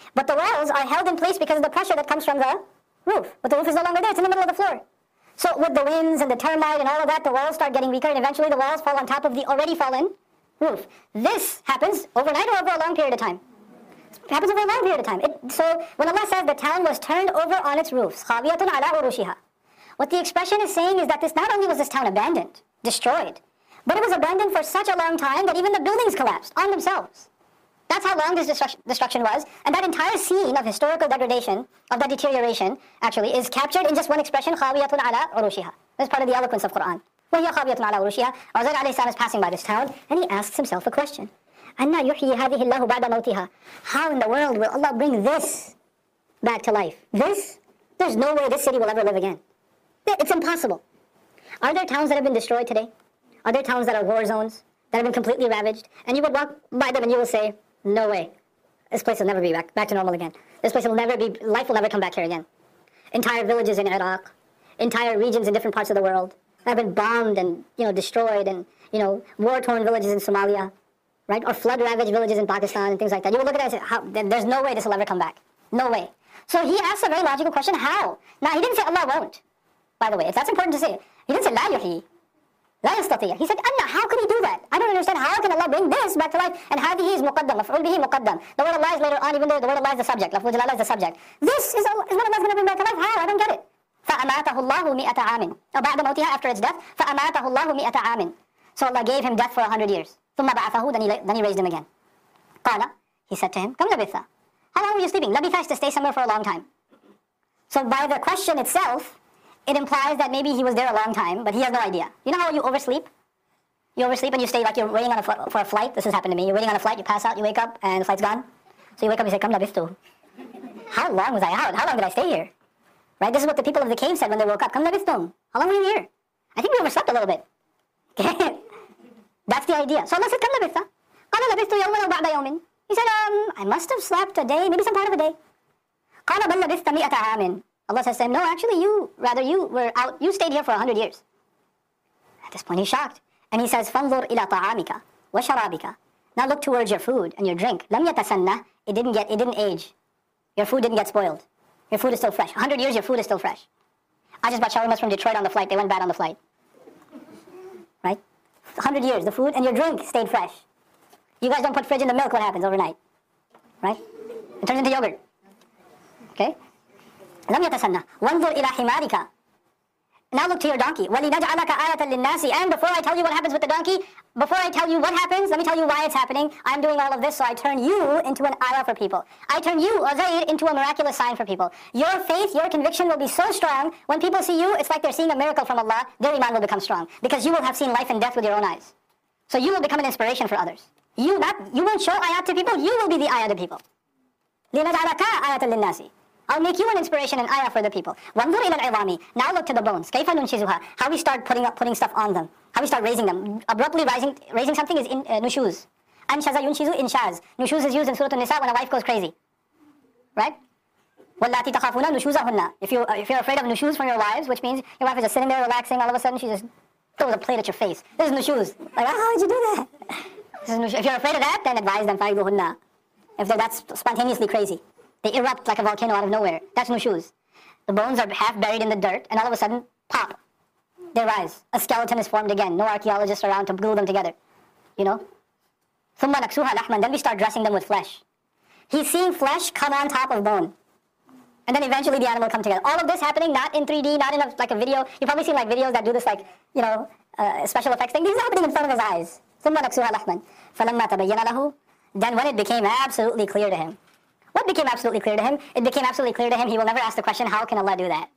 But the walls are held in place because of the pressure that comes from the roof. But the roof is no longer there, it's in the middle of the floor. So with the winds and the termite and all of that, the walls start getting weaker and eventually the walls fall on top of the already fallen roof. This happens overnight or over a long period of time? It happens over a long period of time. It, so when Allah says the town was turned over on its roofs, خَاوِيَةٌ عَلَىٰ عُرُوشِهَا, what the expression is saying is that this not only was this town abandoned, destroyed, but it was abandoned for such a long time that even the buildings collapsed on themselves. That's how long this destruction, destruction was. And that entire scene of historical degradation, of that deterioration, actually, is captured in just one expression, خَاوِيَةٌ عَلَىٰ عُرُوشِهَا. That's part of the eloquence of Qur'an. وَهِيَ خَاوِيَةٌ عَلَىٰ عُرُوشِهَا. Uzair alayhi salam is passing by this town, and he asks himself a question. أَنَّا يُحْيِي هَذِهِ اللَّهُ بَعْدَ مَوْتِهَا. How in the world will Allah bring this back to life? This? There's no way this city will ever live again. It's impossible. Are there towns that have been destroyed today? Are there towns that are war zones, that have been completely ravaged? And you would walk by them and you will say, no way. This place will never be back, back to normal again. This place will never be, life will never come back here again. Entire villages in Iraq, entire regions in different parts of the world have been bombed and, you know, destroyed, and, you know, war-torn villages in Somalia, right? Or flood-ravaged villages in Pakistan and things like that. You would look at it and say, how, there's no way this will ever come back. No way. So he asked a very logical question, how? Now, he didn't say Allah won't, by the way. If that's important to say. He didn't say la yuhyi. لا يستطيع. He said, Anna, how could he do that? I don't understand. How can Allah bring this back to life? And هذه is مقدم. مفعول به مقدم. The word Allah is later on, even though the word Allah is the subject. لفظ جلالة is the subject. This is, Allah, is what Allah is going to bring back to life. How? I don't get it. فأماته الله مئة عام. Or بعد موتها, after its death. فأماته الله مئة عام. So Allah gave him death for a hundred years. ثم بعثه, then he, then he raised him again. قال, he said to him, كم لبثت? How long were you sleeping? Labitha is to stay somewhere for a long time. So by the question itself, it implies that maybe he was there a long time, but he has no idea. You know how you oversleep? You oversleep and you stay like you're waiting on a fl- for a flight. This has happened to me. You're waiting on a flight, you pass out, you wake up, and the flight's gone. So you wake up and you say, Kam labithtu. How long was I out? How long did I stay here? Right? This is what the people of the cave said when they woke up. Kam labithtum. How long were you here? I think we overslept a little bit. Okay? That's the idea. So Allah said, Kam labitha. Qala labithtu yawman aw ba'da yawmin. He said, um, I must have slept a day, maybe some part of a day. Qala bal labithta mi'ata aamin. Allah says to him, no, actually you, rather you were out, you stayed here for a hundred years. At this point he's shocked. And he says, فَانْظُرْ إِلَىٰ طَعَامِكَ وَشَرَابِكَ. Now look towards your food and your drink. لَمْ يَتَسَنَّ. It didn't get, it didn't age. Your food didn't get spoiled. Your food is still fresh. A hundred years, your food is still fresh. I just bought shawarmas from Detroit on the flight. They went bad on the flight. Right? A hundred years, the food and your drink stayed fresh. You guys don't put fridge in the milk, what happens overnight? Right? It turns into yogurt. Okay? لَمْ يَتَسَنَّ. وَانْظُرْ إِلَىٰ حِمَارِكَ. Now look to your donkey. وَلِنَجْعَلَكَ آيَةً لِلنَّاسِ. And before I tell you what happens with the donkey, before I tell you what happens, let me tell you why it's happening. I'm doing all of this so I turn you into an ayah for people. I turn you, Uzair, into a miraculous sign for people. Your faith, your conviction will be so strong, when people see you, it's like they're seeing a miracle from Allah. Their iman will become strong. Because you will have seen life and death with your own eyes. So you will become an inspiration for others. You not, you won't show ayat to people, you will be the ayah to people. لِنَجْعَلَكَ آيَةً لِلنَّاسِ. I'll make you an inspiration and ayah for the people. وَانْظُرْ إِلَى الْعِظَامِ. Now look to the bones. كَيْفَ نُنْشِزُهَا. How we start putting up, putting stuff on them. How we start raising them. Abruptly raising, raising something is in, uh, nushuz. أَنْشَزَ يُنْشِزُ إِنْشَاز. Nushuz is used in Surah An-Nisa when a wife goes crazy. Right? وَاللَّاتِي تَخَافُونَ نُشُوزَهُنَّ. If, you, uh, if you're afraid of nushuz from your wives, which means your wife is just sitting there relaxing, all of a sudden she just throws a plate at your face. This is nushuz. Like, oh, how did you do that? This is nushuz. If you're afraid of that, then advise them, فَعِذُهُنَّ. If that's spontaneously crazy. They erupt like a volcano out of nowhere. That's nushuz. The bones are half buried in the dirt, and all of a sudden, pop. They rise. A skeleton is formed again. No archaeologists around to glue them together. You know? ثُمَّ نَكْسُوهَا لَحْمًا. Then we start dressing them with flesh. He's seeing flesh come on top of bone. And then eventually the animal will come together. All of this happening not in three D, not in a, like a video. You've probably seen like videos that do this like, you know, uh, special effects thing. This is happening in front of his eyes. ثُمَّ نَكْسُوهَا لَحْمًا. فَلَمَّا تَبَيَّنَ لَهُ. Then when it became absolutely clear to him. What became absolutely clear to him? It became absolutely clear to him he will never ask the question, how can Allah do that?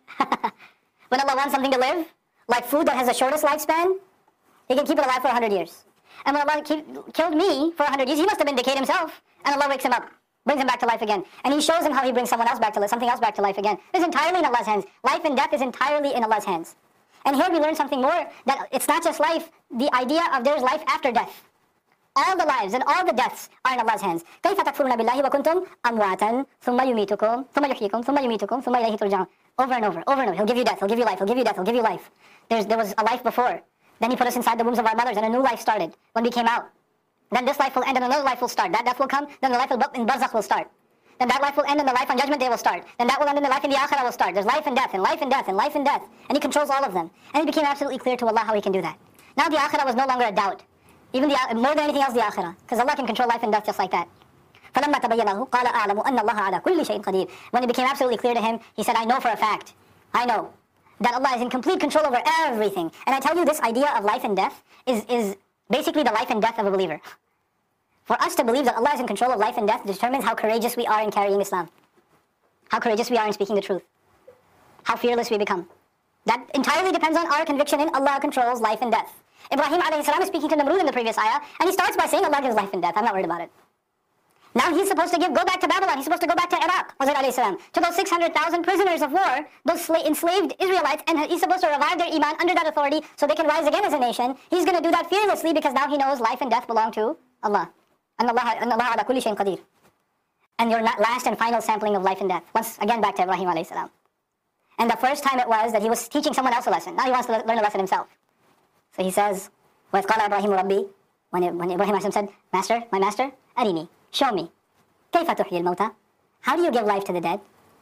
When Allah wants something to live, like food that has the shortest lifespan, He can keep it alive for a hundred years. And when Allah keep, killed me for a hundred years, He must have been decayed Himself. And Allah wakes him up, brings him back to life again. And He shows him how He brings someone else back to life, something else back to life again. It's entirely in Allah's hands. Life and death is entirely in Allah's hands. And here we learn something more, that it's not just life, the idea of there's life after death. All the lives and all the deaths are in Allah's hands. كيف تكفرون بالله وكنتم أمواتا ثم يميتكم ثم يحييكم ثم يميتكم ثم إليه ترجعون. Over and over, over and over. He'll give you death, He'll give you life, He'll give you death, He'll give you life. There's, there was a life before. Then He put us inside the wombs of our mothers and a new life started when we came out. Then this life will end and another life will start. That death will come, then the life in barzakh will start. Then that life will end and the life on Judgment Day will start. Then that will end and the life in the Akhirah will start. There's life and death and life and death and life and death. And He controls all of them. And it became absolutely clear to Allah how He can do that. Now the Akhirah was no longer a doubt. Even the, more than anything else, the Akhirah. Because Allah can control life and death just like that. فَلَمَّا تَبَيَّنَهُ قَالَ أَعْلَمُ أَنَّ اللَّهَ عَلَى كُلِّ شَيْءٍ قَدِيرٌ. When it became absolutely clear to him, he said, I know for a fact, I know that Allah is in complete control over everything. And I tell you, this idea of life and death is, is basically the life and death of a believer. For us to believe that Allah is in control of life and death determines how courageous we are in carrying Islam. How courageous we are in speaking the truth. How fearless we become. That entirely depends on our conviction in Allah controls life and death. Ibrahim alayhi salam is speaking to Namrud in the previous ayah, and he starts by saying Allah gives life and death. I'm not worried about it. Now he's supposed to give, go back to Babylon, he's supposed to go back to Iraq, Huzayr alayhi salam, to those six hundred thousand prisoners of war, those enslaved Israelites, and he's supposed to revive their iman under that authority so they can rise again as a nation. He's going to do that fearlessly because now he knows life and death belong to Allah. And Allah, and Allah ala kulli shayin qadir. And your last and final sampling of life and death. Once again back to Ibrahim alayhi salam. And the first time it was that he was teaching someone else a lesson. Now he wants to learn a lesson himself. So he says, وَإِذْ قَالَ إِبْرَاهِيمُ رَبِّي, when, when Ibrahim alayhi salam said, Master, my master, أَرِنِي, show me. كيف تحيي الموتى? How do you give life to the dead?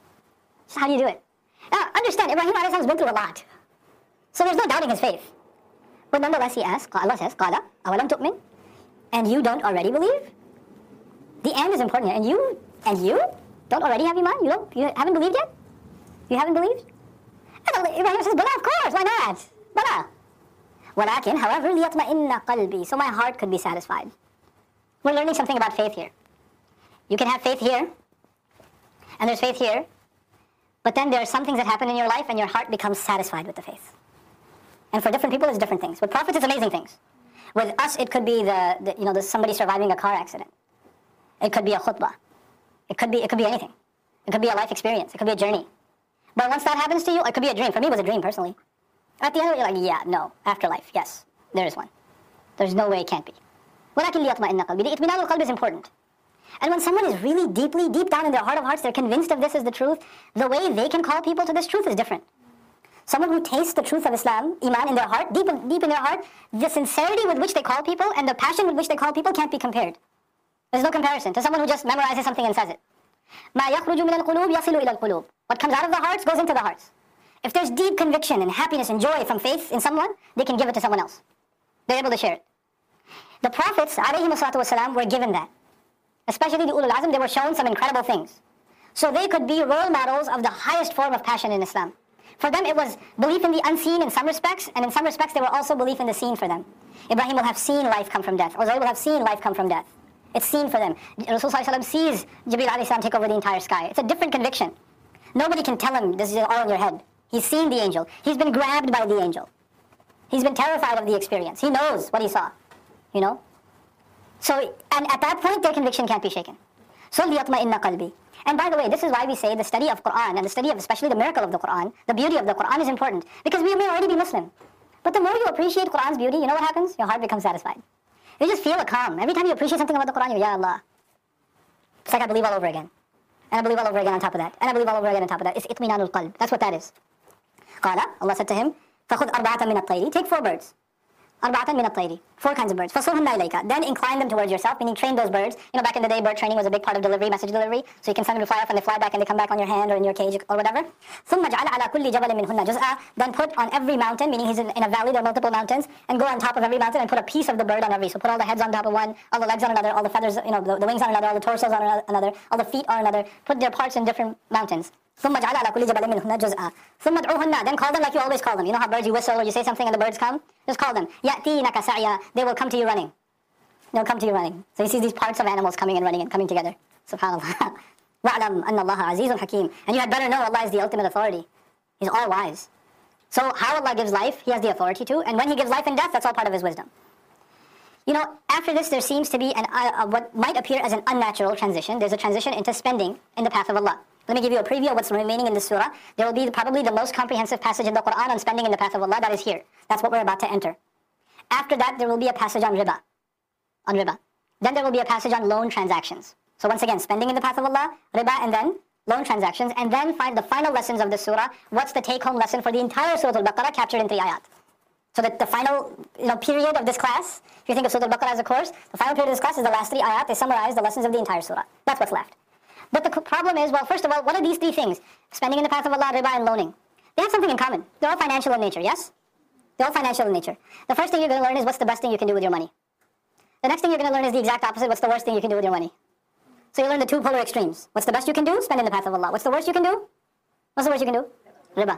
So how do you do it? Now understand, Ibrahim alayhi salam has been through a lot. So there's no doubting his faith. But nonetheless he asks, Allah says, قَالَ أَوَلَمْ تُؤْمِنْ? And you don't already believe? The and is important here. And you, and you don't already have iman? You don't, you haven't believed yet? You haven't believed? And Ibrahim says, Bala, of course, why not? Bala. وَلَكِنْ, however, لِيَطْمَئِنَّ قَلْبِي, so my heart could be satisfied. We're learning something about faith here. You can have faith here, and there's faith here, but then there are some things that happen in your life and your heart becomes satisfied with the faith. And for different people, it's different things. With prophets, it's amazing things. With us, it could be the, the you know, the, somebody surviving a car accident. It could be a khutbah. It could be, it could be anything. It could be a life experience. It could be a journey. But once that happens to you, it could be a dream. For me, it was a dream, personally. At the end of it, you're like, yeah, no, afterlife, yes, there is one. There's no way it can't be. وَلَكِنْ لِيَطْمَئِنَّ قَلْبِي. The itminanul qalb is important. And when someone is really deeply, deep down in their heart of hearts, they're convinced of this is the truth, the way they can call people to this truth is different. Someone who tastes the truth of Islam, iman in their heart, deep, deep in their heart, the sincerity with which they call people and the passion with which they call people can't be compared. There's no comparison to someone who just memorizes something and says it. مَا يَخْرُجُ مِنَ الْقُلُوبِ يَصِلُ إِلَى الْقُلُوبِ. What comes out of the hearts goes into the hearts. If there's deep conviction and happiness and joy from faith in someone, they can give it to someone else. They're able to share it. The prophets, alayhimu salatu wasalam, were given that. Especially the Ulul Azm, they were shown some incredible things. So they could be role models of the highest form of passion in Islam. For them it was belief in the unseen in some respects, and in some respects they were also belief in the seen for them. Ibrahim will have seen life come from death. Uzair will have seen life come from death. It's seen for them. Rasulullah sees Jibreel alayhi salam take over the entire sky. It's a different conviction. Nobody can tell him this is all in your head. He's seen the angel. He's been grabbed by the angel. He's been terrified of the experience. He knows what he saw. You know? So, and at that point, their conviction can't be shaken. So, لِيَطْمَئِنَّ قَلْبِي. And by the way, this is why we say the study of Qur'an and the study of especially the miracle of the Qur'an, the beauty of the Qur'an is important. Because we may already be Muslim. But the more you appreciate Qur'an's beauty, you know what happens? Your heart becomes satisfied. You just feel a calm. Every time you appreciate something about the Qur'an, you're, Ya Allah. It's like I believe all over again. And I believe all over again on top of that. And I believe all over again on top of that. It's itminanul qalb. That's what that is. قَالَ, Allah said to him, فَخُذْ أَرْبَعَةً مِنَ الطَّيْرِ. Take four birds. أربعة من الطير. Four kinds of birds. فَصُرْهُنَّ إِلَيْكَ. Then incline them towards yourself, meaning train those birds. You know, back in the day, bird training was a big part of delivery, message delivery. So you can send them to fly off and they fly back and they come back on your hand or in your cage or whatever. ثُمَّ جَعَلَ عَلَى كُلِّ جَبَلٍ مِنْهُنَّ جُزْءًا. Then put on every mountain, meaning he's in, in a valley, there are multiple mountains, and go on top of every mountain and put a piece of the bird on every. So put all the heads on top of one, all the legs on another, all the feathers, you know, the, the wings on another, all the torsos on another, all the feet on another. Put their parts in different mountains. ثُمَّ جَعَلَ عَلَى كُلِّ جَبَلٍ مِنْهُنَّ جُزْءًا ثُمَّ ادْعُوهُنَّ. Then call them like you always call them. You know how birds you whistle or you say something and the birds come? Just call them. يَأْتِينَكَ سَعْيًا. They will come to you running. They'll come to you running. So you see these parts of animals coming and running and coming together. SubhanAllah. وَعْلَمْ أَنَّ اللَّهَ عَزِيزٌ حَكِيمٌ. And you had better know Allah is the ultimate authority. He's all wise. So how Allah gives life, He has the authority to. And when He gives life and death, that's all part of His wisdom. You know, after this there seems to be an, uh, what might appear as an unnatural transition. There's a transition into spending in the path of Allah. Let me give you a preview of what's remaining in this surah. There will be probably the most comprehensive passage in the Qur'an on spending in the path of Allah. That is here. That's what we're about to enter. After that, there will be a passage on riba. On riba. Then there will be a passage on loan transactions. So once again, spending in the path of Allah, riba, and then loan transactions. And then find the final lessons of this surah. What's the take-home lesson for the entire Surah Al-Baqarah captured in three ayat. So that the final you know, period of this class, if you think of Surah Al-Baqarah as a course, the final period of this class is the last three ayat. They summarize the lessons of the entire surah. That's what's left. But the problem is, well, first of all, what are these three things? Spending in the path of Allah, riba, and loaning. They have something in common. They're all financial in nature, yes? They're all financial in nature. The first thing you're going to learn is what's the best thing you can do with your money. The next thing you're going to learn is the exact opposite. What's the worst thing you can do with your money? So you learn the two polar extremes. What's the best you can do? Spend in the path of Allah. What's the worst you can do? What's the worst you can do? Riba.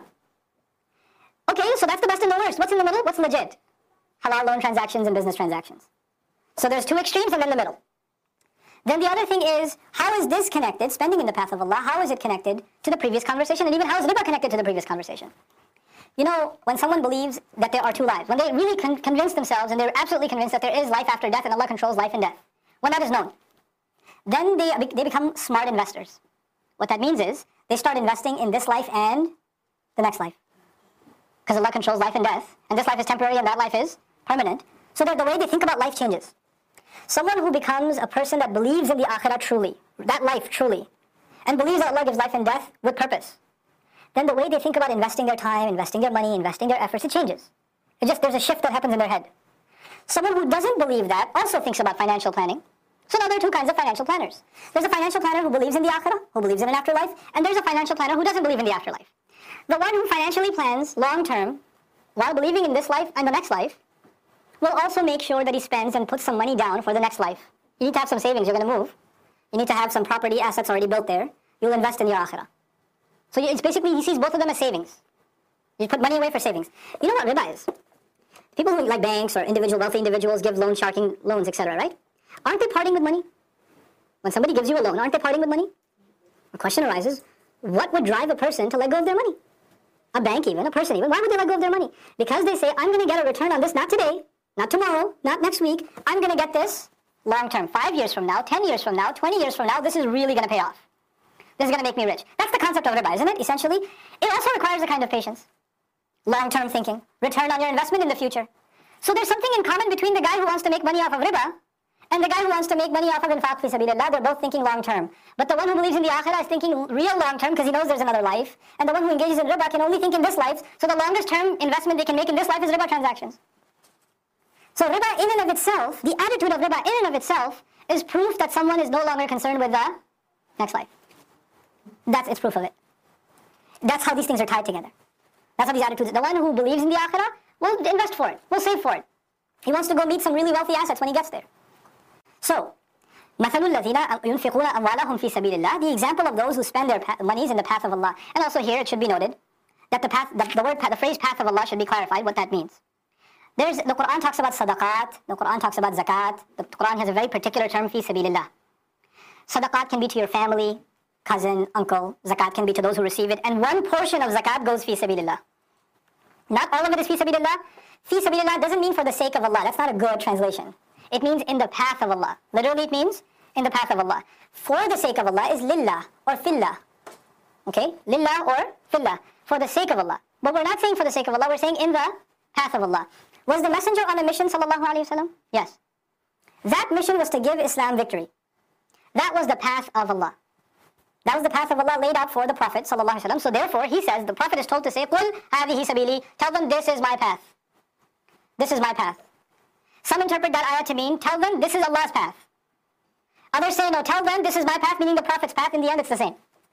Okay, so that's the best and the worst. What's in the middle? What's legit? Halal loan transactions and business transactions. So there's two extremes and then the middle. Then the other thing is, how is this connected, spending in the path of Allah, how is it connected to the previous conversation? And even how is riba connected to the previous conversation? You know, when someone believes that there are two lives, when they really con convince themselves and they're absolutely convinced that there is life after death and Allah controls life and death, when that is known, then they, they become smart investors. What that means is, they start investing in this life and the next life. Because Allah controls life and death, and this life is temporary and that life is permanent. So that the way they think about life changes. Someone who becomes a person that believes in the akhirah truly, that life truly, and believes that Allah gives life and death with purpose, then the way they think about investing their time, investing their money, investing their efforts, it changes. It just, there's a shift that happens in their head. Someone who doesn't believe that also thinks about financial planning. So now there are two kinds of financial planners. There's a financial planner who believes in the akhirah, who believes in an afterlife, and there's a financial planner who doesn't believe in the afterlife. The one who financially plans long term, while believing in this life and the next life, will also make sure that he spends and puts some money down for the next life. You need to have some savings, you're going to move. You need to have some property, assets already built there. You'll invest in your akhirah. So it's basically, he sees both of them as savings. You put money away for savings. You know what riba is? People who like banks or individual wealthy individuals give loan sharking loans, et cetera, right? Aren't they parting with money? When somebody gives you a loan, aren't they parting with money? The question arises, what would drive a person to let go of their money? A bank even, a person even, why would they let go of their money? Because they say, I'm going to get a return on this, not today, not tomorrow, not next week. I'm going to get this long term, five years from now, ten years from now, twenty years from now, this is really going to pay off. This is going to make me rich. That's the concept of riba, isn't it? Essentially, it also requires a kind of patience. Long-term thinking, return on your investment in the future. So there's something in common between the guy who wants to make money off of riba and the guy who wants to make money off of infaq fi sabilillah. They're both thinking long-term. But the one who believes in the akhirah is thinking real long-term because he knows there's another life. And the one who engages in riba can only think in this life. So the longest term investment they can make in this life is riba transactions. So riba in and of itself, the attitude of riba in and of itself is proof that someone is no longer concerned with the next life. That's its proof of it. That's how these things are tied together. That's how these attitudes, the one who believes in the akhirah will invest for it, will save for it. He wants to go meet some really wealthy assets when he gets there. So, مَثَلُ الَّذِينَ يُنْفِقُونَ أَمْوَالَهُمْ فِي سَبِيلِ اللَّهِ, the example of those who spend their monies in the path of Allah. And also here it should be noted that the path, the, the word, the phrase path of Allah should be clarified, what that means. There's, the Quran talks about sadaqat, the Quran talks about zakat, the Quran has a very particular term, fi sabilillah. Sadaqat can be to your family, cousin, uncle, zakat can be to those who receive it, and one portion of zakat goes fi sabilillah. Not all of it is fi sabilillah. Fi sabilillah doesn't mean for the sake of Allah, that's not a good translation. It means in the path of Allah. Literally it means in the path of Allah. For the sake of Allah is lillah or fillah. Okay, lillah or fillah, for the sake of Allah. But we're not saying for the sake of Allah, we're saying in the path of Allah. Was the messenger on a mission, sallallahu alayhi wa sallam? Yes. That mission was to give Islam victory. That was the path of Allah. That was the path of Allah laid out for the Prophet sallallahu alayhi wa sallam. So therefore, he says, the Prophet is told to say, قُلْ هَذِهِ سَبِيلِي, tell them this is my path. This is my path. Some interpret that ayah to mean, tell them this is Allah's path. Others say, no, tell them this is my path, meaning the Prophet's path. In the end, it's the same.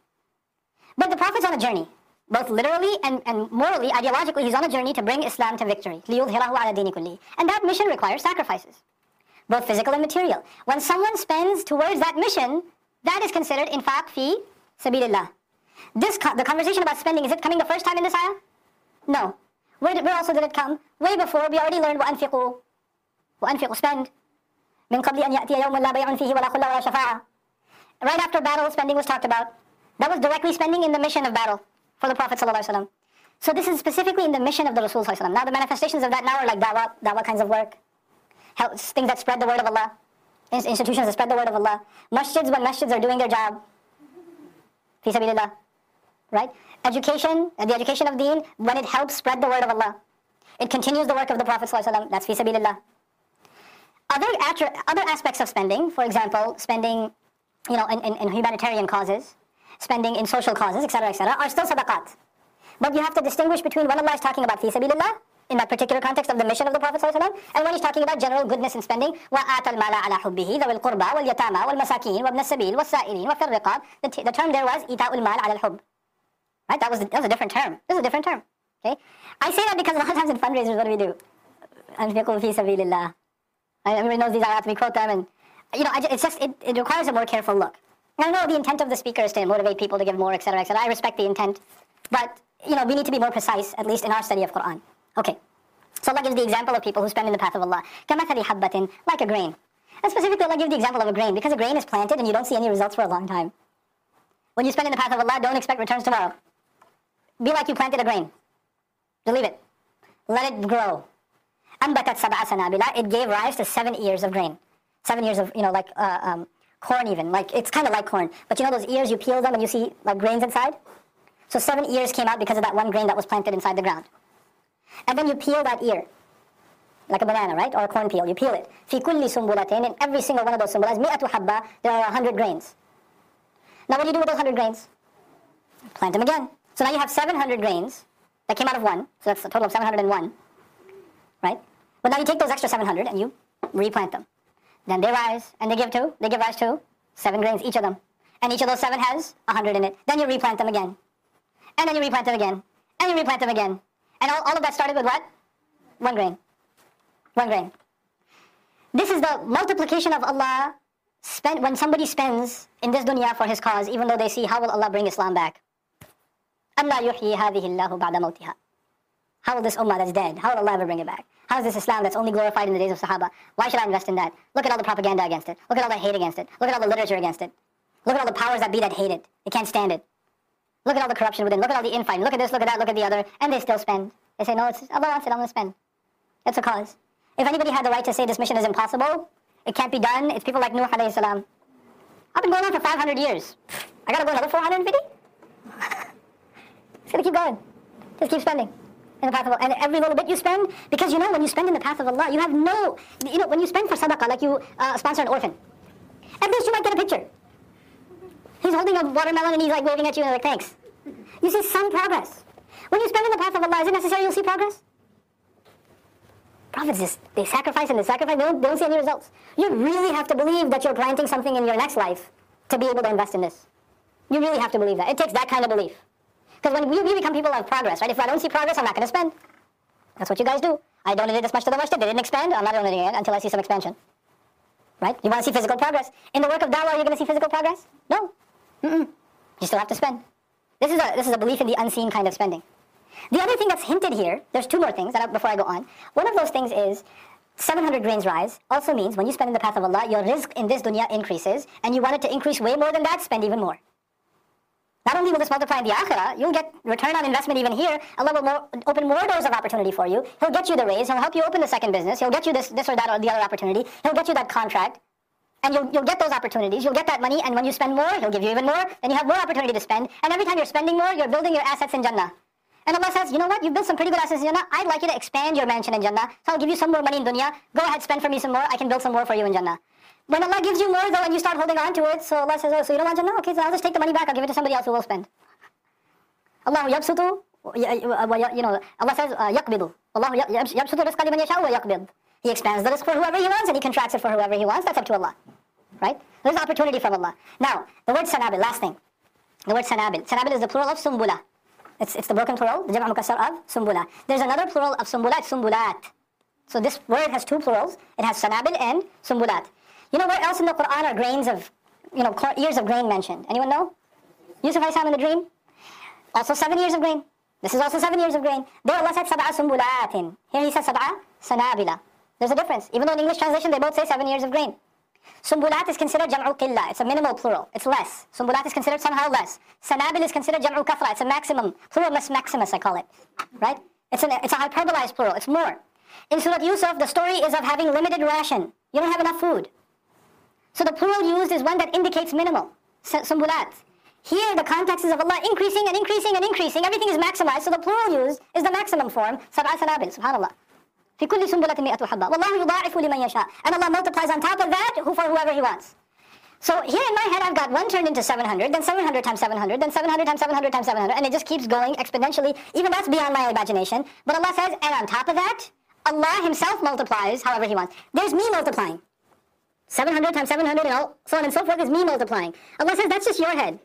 But the Prophet's on a journey. Both literally and, and morally, ideologically, he's on a journey to bring Islam to victory. لِيُظْهِرَهُ عَلَى دِينِ كُلِّهِ. And that mission requires sacrifices, both physical and material. When someone spends towards that mission, that is considered infaq fi sabilillah. This, the conversation about spending, is it coming the first time in this ayah? No. Where, did, where also did it come? Way before, we already learned وَأَنْفِقُوا. وَأَنْفِقُوا, spend. مِنْ قَبْلِ أَنْ يَأْتِيَ يَوْمٌ لَا بَيْعٌ فِيهِ وَلَا خُلَّةٌ وَلَا شَفَاعَةٌ. Right after battle, spending was talked about. That was directly spending in the mission of battle for the Prophet ﷺ. So this is specifically in the mission of the Rasul ﷺ. Now the manifestations of that now are like dawah, dawah kinds of work. Help, things that spread the word of Allah. Institutions that spread the word of Allah. Masjids, when masjids are doing their job. Fi sabilillah. Right? Education, the education of deen, when it helps spread the word of Allah. It continues the work of the Prophet ﷺ. That's fi sabilillah. Other, other aspects of spending, for example, spending you know, in, in, in humanitarian causes, spending in social causes, et cetera, et cetera, are still sadaqat. But you have to distinguish between when Allah is talking about fi sabilillah, in that particular context of the mission of the Prophet ﷺ. And when he's talking about general goodness in spending, وَآتَ الْمَالَ عَلَى حُبِّهِ ذَوِي الْقُرْبَى وَالْيَتَامَى وَالْمَسَاكِينِ وَابْنَ السَّبِيلِ وَالسَّائِلِينَ وَفِي الرِّقَابِ. The, t- the term there was إِيتَاءُ الْمَالِ عَلى الْحُبِّ. Right? That was, that was a different term. This is a different term. Okay? I say that because a lot of times in fundraisers, what do we do? أَنْفِقُوا فِي سَبِيلِ اللَّهِ. Everybody knows these ayat, we quote them, and you know, it's just, it, it requires a more careful look. And I know the intent of the speaker is to motivate people to give more, et cetera, et cetera. I respect the intent, but you know, we need to be more precise, at least in our study of Quran. Okay, so Allah gives the example of people who spend in the path of Allah. كَمَثَلِ حَبَّةٍ, like a grain. And specifically, Allah gives the example of a grain, because a grain is planted and you don't see any results for a long time. When you spend in the path of Allah, don't expect returns tomorrow. Be like you planted a grain. Just leave it. Let it grow. أَنْبَتَتْ سَبْعَ سَنَابِلَ, it gave rise to seven ears of grain. Seven years of, you know, like uh, um, corn even. Like, it's kind of like corn. But you know those ears, you peel them and you see like grains inside? So seven ears came out because of that one grain that was planted inside the ground. And then you peel that ear, like a banana, right? Or a corn peel. You peel it. فِي كُلِّ سُنْبُلَةٍ, in every single one of those sumbulas, مِئَةُ حَبَّةٍ, there are a hundred grains. Now what do you do with those hundred grains? Plant them again. So now you have seven hundred grains that came out of one. So that's a total of seven hundred one, right? But now you take those extra seven hundred and you replant them. Then they rise, and they give to, they give rise to seven grains, each of them. And each of those seven has a hundred in it. Then you replant them again. And then you replant them again. And you replant them again. And all, all of that started with what? One grain. One grain. This is the multiplication of Allah spent when somebody spends in this dunya for his cause, even though they see how will Allah bring Islam back. أَنَّا يُحْيِي هَذِهِ اللَّهُ بَعْدَ مَوْتِهَا. How will this ummah that's dead, how will Allah ever bring it back? How is this Islam that's only glorified in the days of Sahaba? Why should I invest in that? Look at all the propaganda against it. Look at all the hate against it. Look at all the literature against it. Look at all the powers that be that hate it. They can't stand it. Look at all the corruption within. Look at all the infighting. Look at this, look at that, look at the other. And they still spend. They say, no, it's Allah wants it, I'm going to spend. That's a cause. If anybody had the right to say this mission is impossible, it can't be done, it's people like Nuh alayhi salam. I've been going on for five hundred years. I got to go another four hundred fifty? It's going to keep going. Just keep spending. In the path of Allah. And every little bit you spend, because you know when you spend in the path of Allah, you have no, you know, when you spend for sadaqah, like you uh, sponsor an orphan, at least you might get a picture. He's holding a watermelon and he's like waving at you and like, thanks. You see some progress. When you spend in the path of Allah, is it necessary you'll see progress? Prophets just, they sacrifice and they sacrifice, they don't, they don't see any results. You really have to believe that you're planting something in your next life to be able to invest in this. You really have to believe that. It takes that kind of belief. Because when we, we become people of progress, right? If I don't see progress, I'm not going to spend. That's what you guys do. I donated this much to the masjid, they didn't expand, I'm not donating it until I see some expansion. Right? You want to see physical progress. In the work of dawah, are you going to see physical progress? No. Mm-mm. You still have to spend. This is, a, this is a belief in the unseen kind of spending. The other thing that's hinted here, there's two more things that I, before I go on. One of those things is seven hundred grains rise also means when you spend in the path of Allah, your rizq in this dunya increases, and you want it to increase way more than that, spend even more. Not only will this multiply in the akhirah, you'll get return on investment even here. Allah will more, open more doors of opportunity for you. He'll get you the raise. He'll help you open the second business. He'll get you this, this or that or the other opportunity. He'll get you that contract. And you'll, you'll get those opportunities. You'll get that money. And when you spend more, He'll give you even more. Then you have more opportunity to spend. And every time you're spending more, you're building your assets in Jannah. And Allah says, you know what? You've built some pretty good assets in Jannah. I'd like you to expand your mansion in Jannah. So I'll give you some more money in dunya. Go ahead, spend for me some more. I can build some more for you in Jannah. When Allah gives you more, though, and you start holding on to it, so Allah says, oh, so you don't want Jannah? Okay, so I'll just take the money back. I'll give it to somebody else who will spend. Allah yabsutu, you know, Allah says, yaqbidu. Allah yabsutu rizqa liman yasha'u wa yaqbid. He expands the rizq for whoever He wants, and He contracts it for whoever He wants. That's up to Allah. Right? There's opportunity from Allah. Now, the word sanabil, last thing. The word sanabil. Sanabil is the plural of sumbula. It's, it's the broken plural, the jam'a mukassar of sumbula. There's another plural of sumbula, it's sumbulat. So this word has two plurals. It has sanabil and sumbulat. You know where else in the Quran are grains of, you know, ears of grain mentioned? Anyone know? Yusuf alayhi salam in the dream? Also seven years of grain. This is also seven years of grain. There Allah said sab'a sumbulatin. Here He says sab'a sanabila. There's a difference. Even though in English translation they both say seven years of grain. Sumbulat is considered jam'u qilla. It's a minimal plural. It's less. Sumbulat is considered somehow less. Sanabil is considered jam'u kathra. It's a maximum. Pluralus maximus, I call it. Right? It's, an, it's a hyperbolized plural. It's more. In Surah Yusuf, the story is of having limited ration. You don't have enough food. So the plural used is one that indicates minimal. Sumbulat. Here, the context is of Allah increasing and increasing and increasing. Everything is maximized, so the plural used is the maximum form. Sab'a sanabil, subhanallah. في كل سنبلة مئة حبة والله يضاعف لمن يشاء. And Allah multiplies on top of that for whoever He wants. So here in my head, I've got one turned into seven hundred, then seven hundred times seven hundred, then seven hundred times seven hundred times seven hundred, and it just keeps going exponentially. Even that's beyond my imagination. But Allah says, and on top of that, Allah Himself multiplies however He wants. There's me multiplying. seven hundred times seven hundred and all, so on and so forth is me multiplying. Allah says, that's just your head.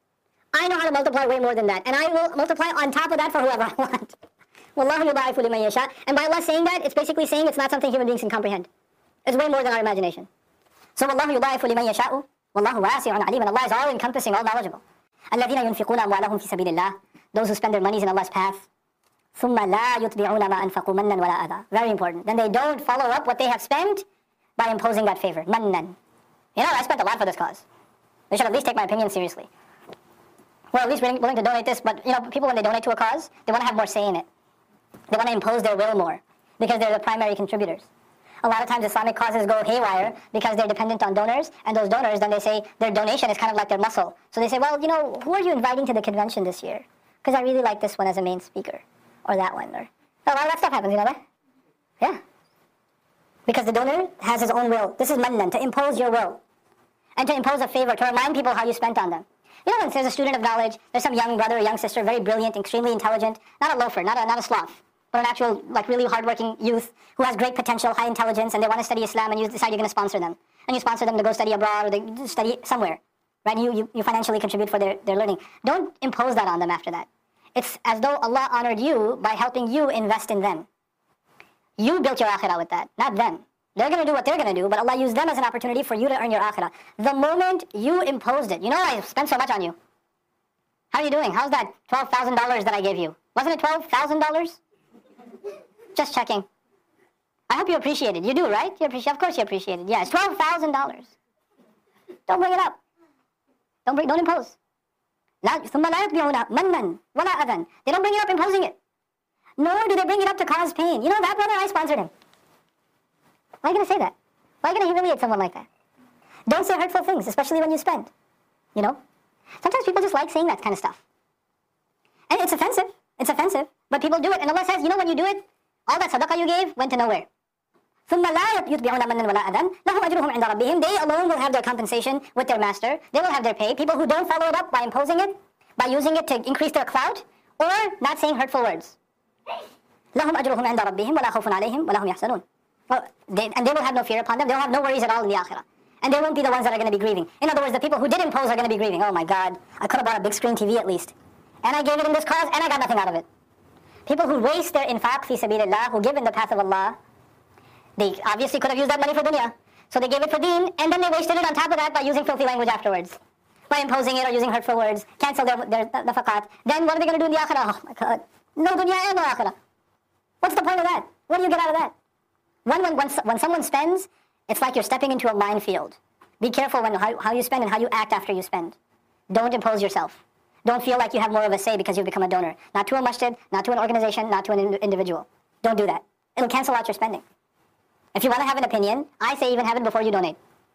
I know how to multiply way more than that. And I will multiply on top of that for whoever I want. Wallahu yudaifu liman yasha. And by Allah saying that, it's basically saying it's not something human beings can comprehend. It's way more than our imagination. So Wallahu yudaifu liman yasha'u. Wallahu wasi'un alim. And Allah is all encompassing, all knowledgeable. الَّذِينَ يُنْفِقُونَ أَمْوَالَهُمْ فِي سَبِيلِ اللَّهِ. Those who spend their monies in Allah's path. ثُمَّ لَا يُتْبِعُونَ مَا أَنْفَقُوا مَنًّا وَلَا أَذًى. Very important. Then they don't follow up what they have spent by imposing that favor. Mannan. You know, I spent a lot for this cause. They should at least take my opinion seriously. We're at least willing, willing to donate this, but you know, people when they donate to a cause, they want to have more say in it. They want to impose their will more because they're the primary contributors. A lot of times Islamic causes go haywire because they're dependent on donors, and those donors, then they say their donation is kind of like their muscle. So they say, well, you know, who are you inviting to the convention this year? Because I really like this one as a main speaker, or that one, or a lot of that stuff happens, you know that? Yeah. Because the donor has his own will. This is mannan, to impose your will. And to impose a favor, to remind people how you spent on them. You know, when there's a student of knowledge, there's some young brother or young sister, very brilliant, extremely intelligent, not a loafer, not a, not a sloth, but an actual, like, really hardworking youth who has great potential, high intelligence, and they want to study Islam, and you decide you're going to sponsor them. And you sponsor them to go study abroad, or they study somewhere, right? You, you, you financially contribute for their, their learning. Don't impose that on them after that. It's as though Allah honored you by helping you invest in them. You built your akhirah with that, not them. They're going to do what they're going to do, but Allah used them as an opportunity for you to earn your akhirah. The moment you imposed it, you know, I spent so much on you. How are you doing? How's that twelve thousand dollars that I gave you? Wasn't it twelve thousand dollars? Just checking. I hope you appreciate it. You do, right? You appreciate, of course you appreciate it. Yeah, it's twelve thousand dollars. Don't bring it up. Don't bring, don't impose. ثُمَّ لَا يُتْبِعُونَ مَنًّا وَلَا أَذًى. They don't bring it up imposing it. Nor do they bring it up to cause pain. You know, that brother, I sponsored him. Why are you going to say that? Why are you going to humiliate someone like that? Don't say hurtful things, especially when you spend. You know? Sometimes people just like saying that kind of stuff. And it's offensive. It's offensive. But people do it. And Allah says, you know, when you do it, all that sadaqah you gave went to nowhere. ثُمَّ لَا يُتْبِعُونَ مَنًّا وَلَا أَذًى لَهُمْ أَجْرُهُمْ عِنْدَ رَبِّهِمْ. They alone will have their compensation with their master. They will have their pay. People who don't follow it up by imposing it, by using it to increase their clout, or not saying hurtful words. لَهُمْ أَجْرُهُمْ عِنْدَ رَبِّهِمْ وَلَا خَوْفٌ عَلَيْهِمْ وَلَا هُمْ يَحْزَنُونَ. Well, they, and they will have no fear upon them. They will have no worries at all in the akhirah. And they won't be the ones that are going to be grieving. In other words, the people who did impose are going to be grieving. Oh my God, I could have bought a big screen T V at least. And I gave it in this cause, and I got nothing out of it. People who waste their infaq fi sabilillah, who give in the path of Allah, they obviously could have used that money for dunya. So they gave it for deen, and then they wasted it on top of that by using filthy language afterwards. By imposing it or using hurtful words, cancel their, their nafaqat. Then what are they going to do in the akhirah? Oh my God, no dunya and no akhirah. What's the point of that? What do you get out of that? When, when, when, when someone spends, it's like you're stepping into a minefield. Be careful when, how, how you spend and how you act after you spend. Don't impose yourself. Don't feel like you have more of a say because you've become a donor. Not to a masjid, not to an organization, not to an individual. Don't do that. It'll cancel out your spending. If you want to have an opinion, I say even have it before you donate.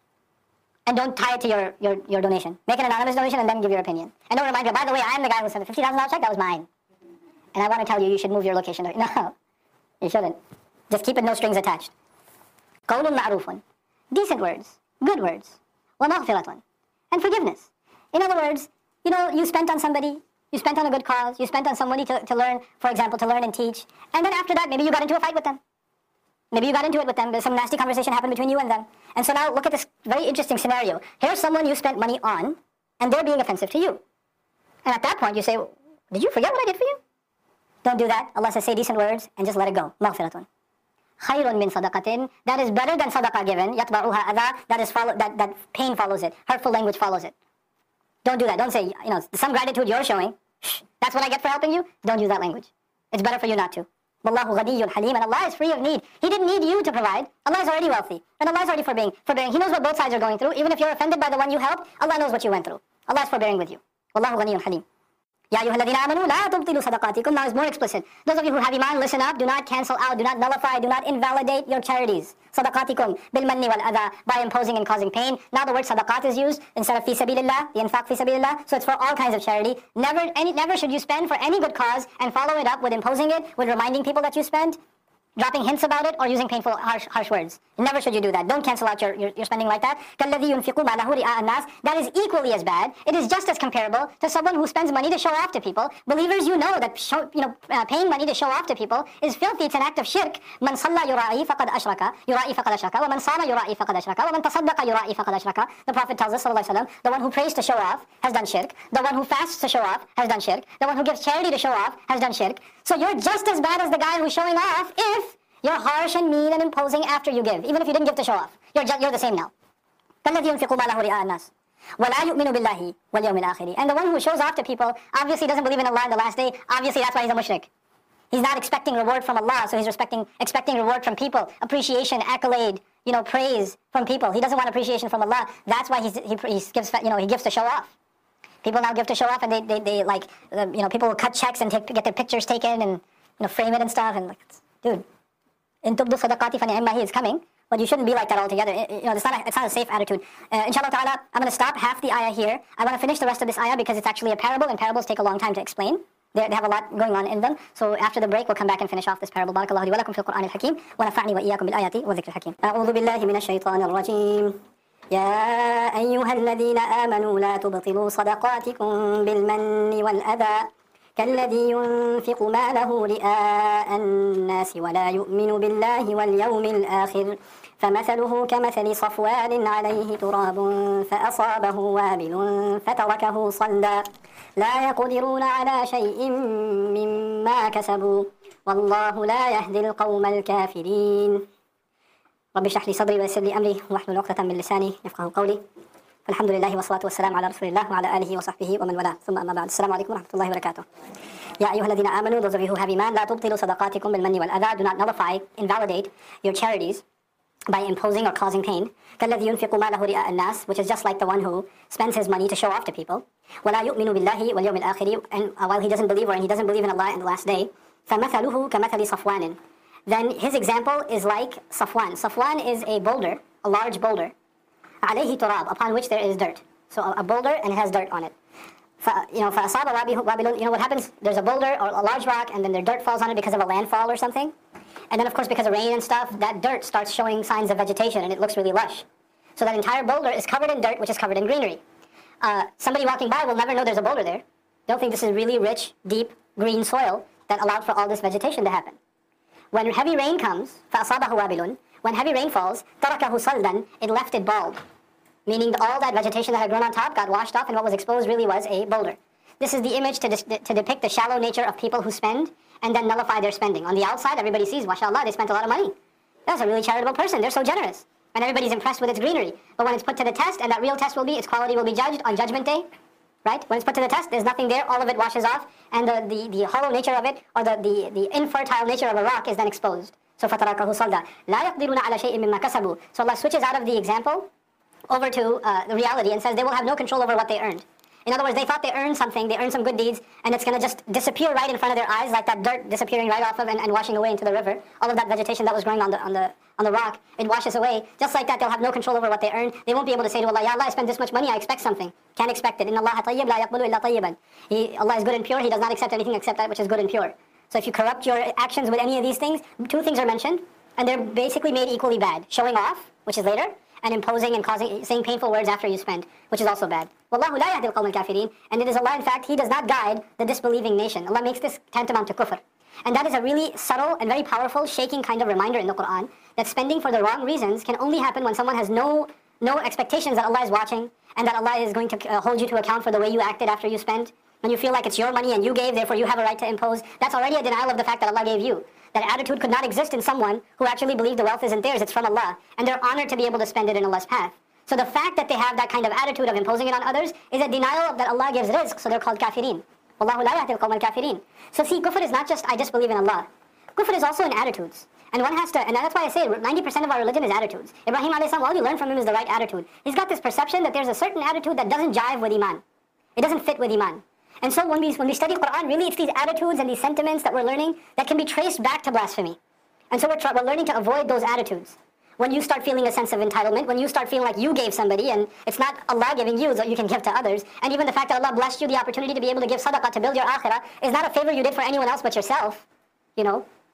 And don't tie it to your, your, your donation. Make an anonymous donation and then give your opinion. And don't remind you, by the way, I am the guy who sent the fifty thousand dollars check, that was mine. And I want to tell you, you should move your location. No, you shouldn't. Just keep it no strings attached. قَوْلٌ مَعْرُوفٌ. Decent words, good words. وَمَغْفِرَةٌ. And forgiveness. In other words, you know, you spent on somebody, you spent on a good cause, you spent on somebody to, to learn, for example, to learn and teach. And then after that, maybe you got into a fight with them. Maybe you got into it with them, there's some nasty conversation happened between you and them. And so now look at this very interesting scenario. Here's someone you spent money on, and they're being offensive to you. And at that point you say, did you forget what I did for you? Don't do that. Allah says, say decent words and just let it go. مَغْفِرَةٌ. خَيْرٌ مِّن صَدَقَةٍ. That is better than sadaqah given. يَتْبَعُهَا أَذَى. That is follow, that, that pain follows it. Hurtful language follows it. Don't do that. Don't say, you know, some gratitude you're showing. Shh, that's what I get for helping you. Don't use that language. It's better for you not to. Wallahu ghaniyyun halim. And Allah is free of need. He didn't need you to provide. Allah is already wealthy. And Allah is already forbearing. forbearing. He knows what both sides are going through. Even if you're offended by the one you helped, Allah knows what you went through. Allah is forbearing with you. Wallahu ghaniyyun halim. Ya ayyuhalladhina amanu la tubtilu sadaqatikum. Now is more explicit. Those of you who have iman, listen up. Do not cancel out. Do not nullify. Do not invalidate your charities. Sadaqatikum bil manni wal adha. By imposing and causing pain. Now the word sadaqat is used instead of fi sabilillah, the infaq fi sabilillah. So it's for all kinds of charity. Never, any, never should you spend for any good cause and follow it up with imposing it, with reminding people that you spent. dropping hints about it or using painful, harsh, harsh words. Never should you do that. Don't cancel out your, your, your spending like that. كَالَّذِي يُنْفِقُ مَالَهُ رِئَاءَ النَّاسِ. That is equally as bad. It is just as comparable to someone who spends money to show off to people. Believers, you know that show, you know, uh, paying money to show off to people is filthy. It's an act of shirk. مَنْ صَلَّى يُرَائِي فَقَدْ أَشْرَكَ يُرَائِي فَقَدْ أَشْرَكَ وَمَنْ صَامَ يُرَائِي فَقَدْ أَشْرَكَ وَمَنْ تَصَدَّقَ يُرَائِي فَقَدْ أَشْرَكَ. The Prophet tells us, sallallahu alaihi wasallam, the one who prays to show off has done shirk. The one who fasts to show off has done shirk. The one who gives charity to show off has done shirk. So you're just as bad as the guy who's showing off if you're harsh and mean and imposing after you give, even if you didn't give to show off. You're, just, you're the same now. كَالَّذِي يُنْفِقُ مَالَهُ رِئَاءَ النَّاسِ وَلَا يُؤْمِنُ بِاللَّهِ وَالْيَوْمِ الْآخِرِ. And the one who shows off to people obviously doesn't believe in Allah in the last day. Obviously that's why he's a mushrik. He's not expecting reward from Allah, so he's respecting, expecting reward from people, appreciation, accolade, you know, praise from people. He doesn't want appreciation from Allah. That's why he's, he, he gives, you know, he gives to show off. People now give to show off, and they, they, they like, uh, you know, people will cut checks and take, get their pictures taken and, you know, frame it and stuff. And like, dude, in tubdu sadaqati fa ni'ma, he is coming, but you shouldn't be like that altogether. It, you know, it's not a, it's not a safe attitude. Uh, inshallah ta'ala, I'm going to stop half the ayah here. I want to finish the rest of this ayah because it's actually a parable, and parables take a long time to explain. They, they have a lot going on in them. So after the break, we'll come back and finish off this parable. Barakallahu li wa lakum fil Qur'an al-Hakim wa nafa'ni wa iyyakum bil ayati wa dhikr al-Hakim. A'udhu billahi minash shaitanir rajim. يا أيها الذين آمنوا لا تبطلوا صدقاتكم بالمن والأذى كالذي ينفق ماله رئاء الناس ولا يؤمن بالله واليوم الآخر فمثله كمثل صفوان عليه تراب فأصابه وابل فتركه صلدا لا يقدرون على شيء مما كسبوا والله لا يهدي القوم الكافرين. رب اشرح لي صدري ويسر لي أمري واحلل عقدة من لساني يفقهوا قولي. الحمد لله والصلاة والسلام على رسول الله وعلى آله وصحبه ومن والاه ثم أما بعد. السلام عليكم ورحمة الله وبركاته. يا أيها الذين آمنوا, those of you who have iman, لا تبطلوا صدقاتكم بالمن والأذى. Do not nullify, invalidate your charities by imposing or causing pain. كالذي ينفق ماله رئاء الناس, which is just like the one who spends his money to show off to people. ولا يؤمن بالله واليوم الآخر, and uh, while he doesn't believe or and he doesn't believe in Allah in the last day. فمثله كمثل صفوان, then his example is like Safwan. Safwan is a boulder, a large boulder. عليه تراب, upon which there is dirt. So a, a boulder and it has dirt on it. ف, you know, فأصاب وابل, you know what happens? There's a boulder or a large rock and then the dirt falls on it because of a landfall or something. And then of course because of rain and stuff, that dirt starts showing signs of vegetation and it looks really lush. So that entire boulder is covered in dirt, which is covered in greenery. Uh, somebody walking by will never know there's a boulder there. They'll think this is really rich, deep, green soil that allowed for all this vegetation to happen. When heavy rain comes, فَأَصَابَهُ وَابِلٌ, when heavy rain falls, تَرَكَهُ صَلْدًا, it left it bald. Meaning that all that vegetation that had grown on top got washed off and what was exposed really was a boulder. This is the image to, to depict the shallow nature of people who spend and then nullify their spending. On the outside, everybody sees, mashallah, they spent a lot of money. That's a really charitable person, they're so generous. And everybody's impressed with its greenery. But when it's put to the test, and that real test will be, its quality will be judged on Judgment Day, right? When it's put to the test, there's nothing there, all of it washes off, and the, the, the hollow nature of it, or the, the, the infertile nature of a rock is then exposed. So فَتَرَكَهُ صَلْدًا لَا يَقْدِرُونَ عَلَى شَيْءٍ مِمَّا كَسَبُوا. So Allah switches out of the example over to uh, the reality and says they will have no control over what they earned. In other words, they thought they earned something, they earned some good deeds, and it's going to just disappear right in front of their eyes, like that dirt disappearing right off of and, and washing away into the river. All of that vegetation that was growing on the on the on the rock, it washes away. Just like that, they'll have no control over what they earned. They won't be able to say to Allah, Ya Allah, I spent this much money, I expect something. Can't expect it. Inna Allah tayyib la yaqbalu illa tayyiban. He, Allah is good and pure, He does not accept anything except that which is good and pure. So if you corrupt your actions with any of these things, two things are mentioned, and they're basically made equally bad. Showing off, which is later, and imposing and causing, saying painful words after you spend, which is also bad. Wallahu la yahdi al-qawm al-kafirin. And it is Allah, in fact, He does not guide the disbelieving nation. Allah makes this tantamount to kufr. And that is a really subtle and very powerful, shaking kind of reminder in the Qur'an, that spending for the wrong reasons can only happen when someone has no, no expectations that Allah is watching, and that Allah is going to uh, hold you to account for the way you acted after you spent. When you feel like it's your money and you gave, therefore you have a right to impose, that's already a denial of the fact that Allah gave you. That attitude could not exist in someone who actually believed the wealth isn't theirs, it's from Allah, and they're honored to be able to spend it in Allah's path. So the fact that they have that kind of attitude of imposing it on others is a denial of that Allah gives rizq, so they're called kafirin. Wallahu la yahdi al-qawm al-kafirin. So see, kufr is not just I just believe in Allah. Kufr is also in attitudes. And one has to, and that's why I say ninety percent of our religion is attitudes. Ibrahim alayhi salam, all you learn from him is the right attitude. He's got this perception that there's a certain attitude that doesn't jive with iman. It doesn't fit with iman. And so when we, when we study Qur'an, really it's these attitudes and these sentiments that we're learning that can be traced back to blasphemy. And so we're, we're learning to avoid those attitudes. When you start feeling a sense of entitlement, when you start feeling like you gave somebody and it's not Allah giving you, so you can give to others, and even the fact that Allah blessed you the opportunity to be able to give sadaqah to build your akhirah is not a favor you did for anyone else but yourself, you know.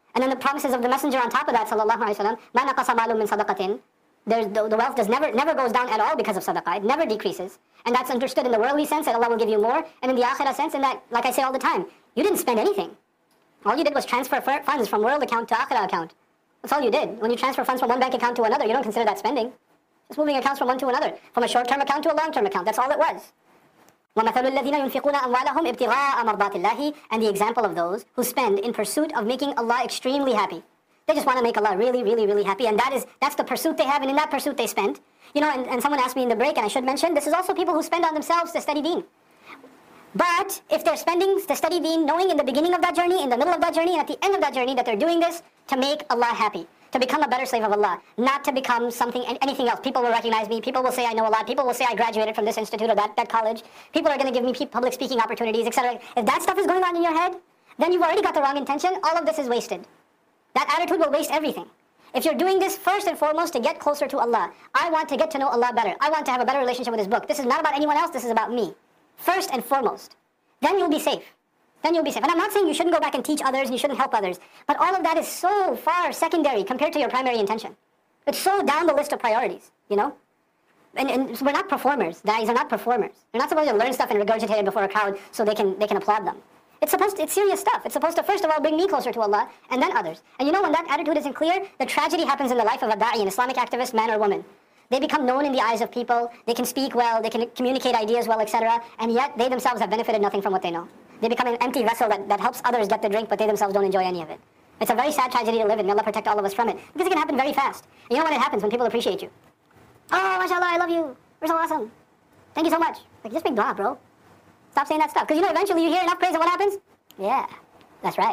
And then the promises of the Messenger on top of that, sallallahu alayhi wa sallam, مَا نَقَصَ مَالٌ مِّن صَدَقَةٍ. There's the, the wealth does never never goes down at all because of sadaqah. It never decreases. And that's understood in the worldly sense that Allah will give you more, and in the akhirah sense, in that, like I say all the time, you didn't spend anything. All you did was transfer funds from world account to akhirah account. That's all you did. When you transfer funds from one bank account to another, you don't consider that spending. Just moving accounts from one to another, from a short-term account to a long-term account. That's all it was. وَمَثَلُ الَّذِينَ يُنْفِقُونَ أَمْوَالَهُمْ ابْتِغَاءَ مَرْضَاتِ اللَّهِ. And the example of those who spend in pursuit of making Allah extremely happy. They just want to make Allah really, really, really happy, and that is that's the pursuit they have, and in that pursuit they spend. You know, and, and someone asked me in the break, and I should mention, this is also people who spend on themselves to study deen. But if they're spending to study deen, knowing in the beginning of that journey, in the middle of that journey, and at the end of that journey, that they're doing this to make Allah happy, to become a better slave of Allah, not to become something, anything else. People will recognize me, people will say I know a lot, people will say I graduated from this institute or that, that college, people are going to give me public speaking opportunities, et cetera. If that stuff is going on in your head, then you've already got the wrong intention. All of this is wasted. That attitude will waste everything. If you're doing this first and foremost to get closer to Allah, I want to get to know Allah better. I want to have a better relationship with His book. This is not about anyone else, this is about me. First and foremost. Then you'll be safe. Then you'll be safe. And I'm not saying you shouldn't go back and teach others and you shouldn't help others. But all of that is so far secondary compared to your primary intention. It's so down the list of priorities, you know? And, and so we're not performers. Guys are not performers. They're not supposed to learn stuff and regurgitate it before a crowd so they can, they can applaud them. It's supposed to, it's serious stuff. It's supposed to first of all bring me closer to Allah and then others. And you know, when that attitude isn't clear, the tragedy happens in the life of a da'i, an Islamic activist, man or woman. They become known in the eyes of people, they can speak well, they can communicate ideas well, et cetera. And yet they themselves have benefited nothing from what they know. They become an empty vessel that, that helps others get the drink, but they themselves don't enjoy any of it. It's a very sad tragedy to live in. May Allah protect all of us from it. Because it can happen very fast. And you know when it happens? When people appreciate you. Oh, mashallah, I love you. You're so awesome. Thank you so much. Like, just big dua, bro. Stop saying that stuff. Because you know, eventually you hear enough praise and what happens? Yeah, that's right.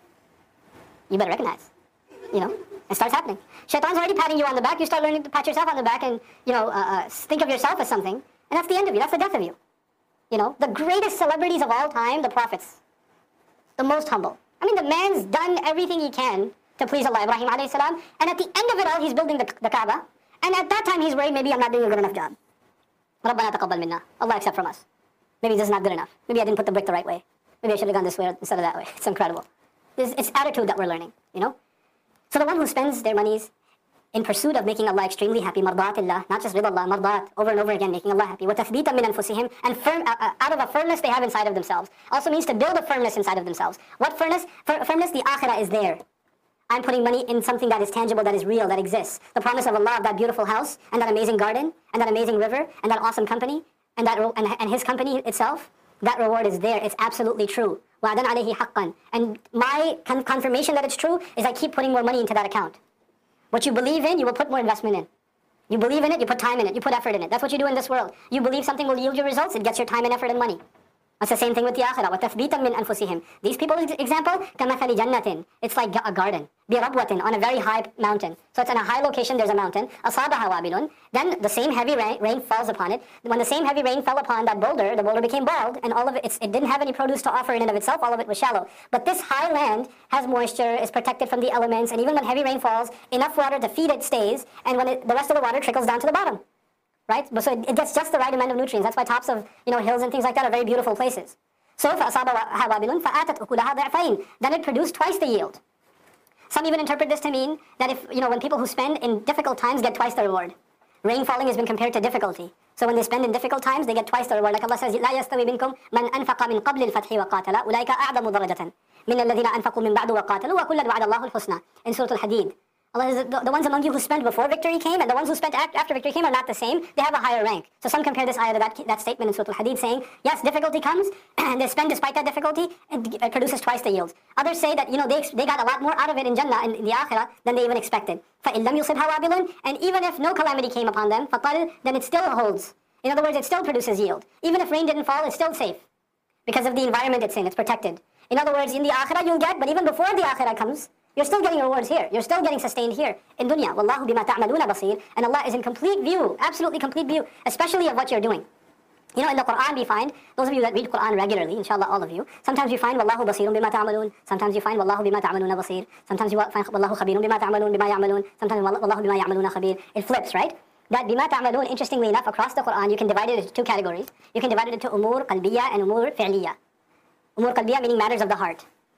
You better recognize, you know, it starts happening. Shaitan's already patting you on the back, you start learning to pat yourself on the back and, you know, uh, uh, think of yourself as something, and that's the end of you, that's the death of you. You know, the greatest celebrities of all time, the prophets, the most humble. I mean, the man's done everything he can to please Allah, Ibrahim alayhi salam, and at the end of it all, he's building the, the Kaaba, and at that time he's worried, maybe I'm not doing a good enough job. Rabbana taqabbal minna. Allah accept from us. Maybe this is not good enough. Maybe I didn't put the brick the right way. Maybe I should have gone this way instead of that way. It's incredible. It's, it's attitude that we're learning, you know? So the one who spends their monies in pursuit of making Allah extremely happy, mardatillah, not just ridallah, mardat, over and over again, making Allah happy, وَتَثْبِيتًا مِنْ أَنفُسِهِمْ, and firm, uh, uh, out of a firmness they have inside of themselves. Also means to build a firmness inside of themselves. What firmness? Fir firmness, the akhirah is there. I'm putting money in something that is tangible, that is real, that exists. The promise of Allah of that beautiful house, and that amazing garden, and that amazing river, and that awesome company, and, that, and, and His company itself, that reward is there. It's absolutely true. وَعْدًا عَلَيْهِ حَقًّا. And my con confirmation that it's true is I keep putting more money into that account. What you believe in, you will put more investment in. You believe in it, you put time in it, you put effort in it. That's what you do in this world. You believe something will yield you results, it gets your time and effort and money. That's the same thing with the akhirah. وَتَثْبِيتًا مِنْ أَنفُسِهِمْ. These people's example, كَمَثَلِ جَنَّةٍ. It's like a garden. بِرَبْوَةٍ, on a very high mountain. So it's in a high location, there's a mountain. أَصَابَهَا وَابِلٌ. Then the same heavy rain, rain falls upon it. When the same heavy rain fell upon that boulder, the boulder became bald, and all of it, it's, it didn't have any produce to offer in and of itself, all of it was shallow. But this high land has moisture, is protected from the elements, and even when heavy rain falls, enough water to feed it stays, and when it, the rest of the water trickles down to the bottom. Right? So it, it gets just the right amount of nutrients. That's why tops of, you know, hills and things like that are very beautiful places. So فَأَصَابَهَا وَابِلٌ فَآتَتْ أُكُلَهَا ضِعْفَيْنِ. Then it produced twice the yield. Some even interpret this to mean that if, you know, when people who spend in difficult times get twice the reward. Rain falling has been compared to difficulty. So when they spend in difficult times, they get twice the reward. Like Allah says, لَا يَسْتَوِي مِنْكُمْ مَنْ أَنْفَقَ مِنْ قَبْلِ الْفَتْحِ وَقَاتَلَ أُولَٰئِكَ أَعْظَمُ دَرَجَةً مِنَ الَّذِينَ أَنْفَقُوا مِنْ بَعْدُ وَقَاتَلُوا وَكُلًّا وَعَدَ اللَّهُ الْحُسْنَى. In Surah Al-Hadid. Allah says, the, the ones among you who spent before victory came and the ones who spent after victory came are not the same. They have a higher rank. So some compare this ayah to that, that statement in Surah Al-Hadid saying, yes, difficulty comes, and they spend despite that difficulty, and it produces twice the yield. Others say that, you know, they, they got a lot more out of it in Jannah, in, in the Akhirah, than they even expected. فَإِن لَمْ يُصِبْهَا وَابِلٌ. And even if no calamity came upon them, فَطَلْ, then it still holds. In other words, it still produces yield. Even if rain didn't fall, it's still safe. Because of the environment it's in, it's protected. In other words, in the Akhirah you'll get, but even before the Akhirah comes, you're still getting rewards here. You're still getting sustained here in dunya. Wallahu bima ta'maluna basir. And Allah is in complete view, absolutely complete view, especially of what you're doing. You know, in the Quran we find, those of you that read Quran regularly, inshallah all of you, sometimes you find Wallahu basirun bima ta'malun, sometimes you find Wallahu bima ta'maluna basir, sometimes you find Wallahu khabirun bima ta'malun bima ya'malun, sometimes Wallahu bima ya'maluna khabir. It flips, right? That bima ta'malun, interestingly enough, across the Quran, you can divide it into two categories. You can divide it into umur qalbiyya and umur fi'liyya. Umur qalbiyya meaning matters of the heart.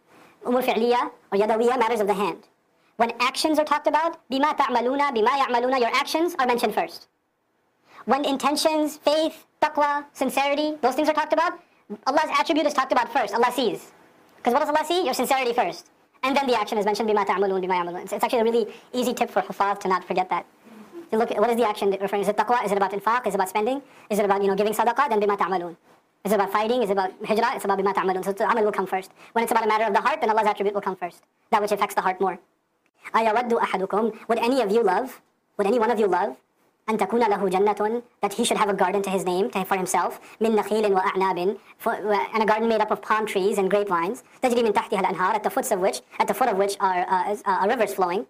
Umur fi'liya or yadawiya, matters of the hand. When actions are talked about, bima ta'maluna, bima ya'maluna, your actions are mentioned first. When intentions, faith, taqwa, sincerity, those things are talked about, Allah's attribute is talked about first. Allah sees. Because what does Allah see? Your sincerity first. And then the action is mentioned, bima ta'malun, bima ya'malun. It's, it's actually a really easy tip for hufaz to not forget that. You look at, what is the action referring? Is it taqwa? Is it about infaq? Is it about spending? Is it about, you know, giving sadaqah? Then bima ta'malun. Is it about fighting? Is it about hijrah? It's about bima ta'malun. So the amal will come first. When it's about a matter of the heart, then Allah's attribute will come first. That which affects the heart more. أَيَوَدُّ أَحَدُكُمْ Would any of you love, would any one of you love, أَن تَكُونَ لَهُ جَنَّةٌ That he should have a garden to his name, to, for himself, مِن نَخِيلٍ وَأَعْنَابٍ for, And a garden made up of palm trees and grapevines, تَجْرِي مِن تَحْتِهَا الْأَنْهَارِ At the foots of which, at the foot of which are uh, uh, rivers flowing,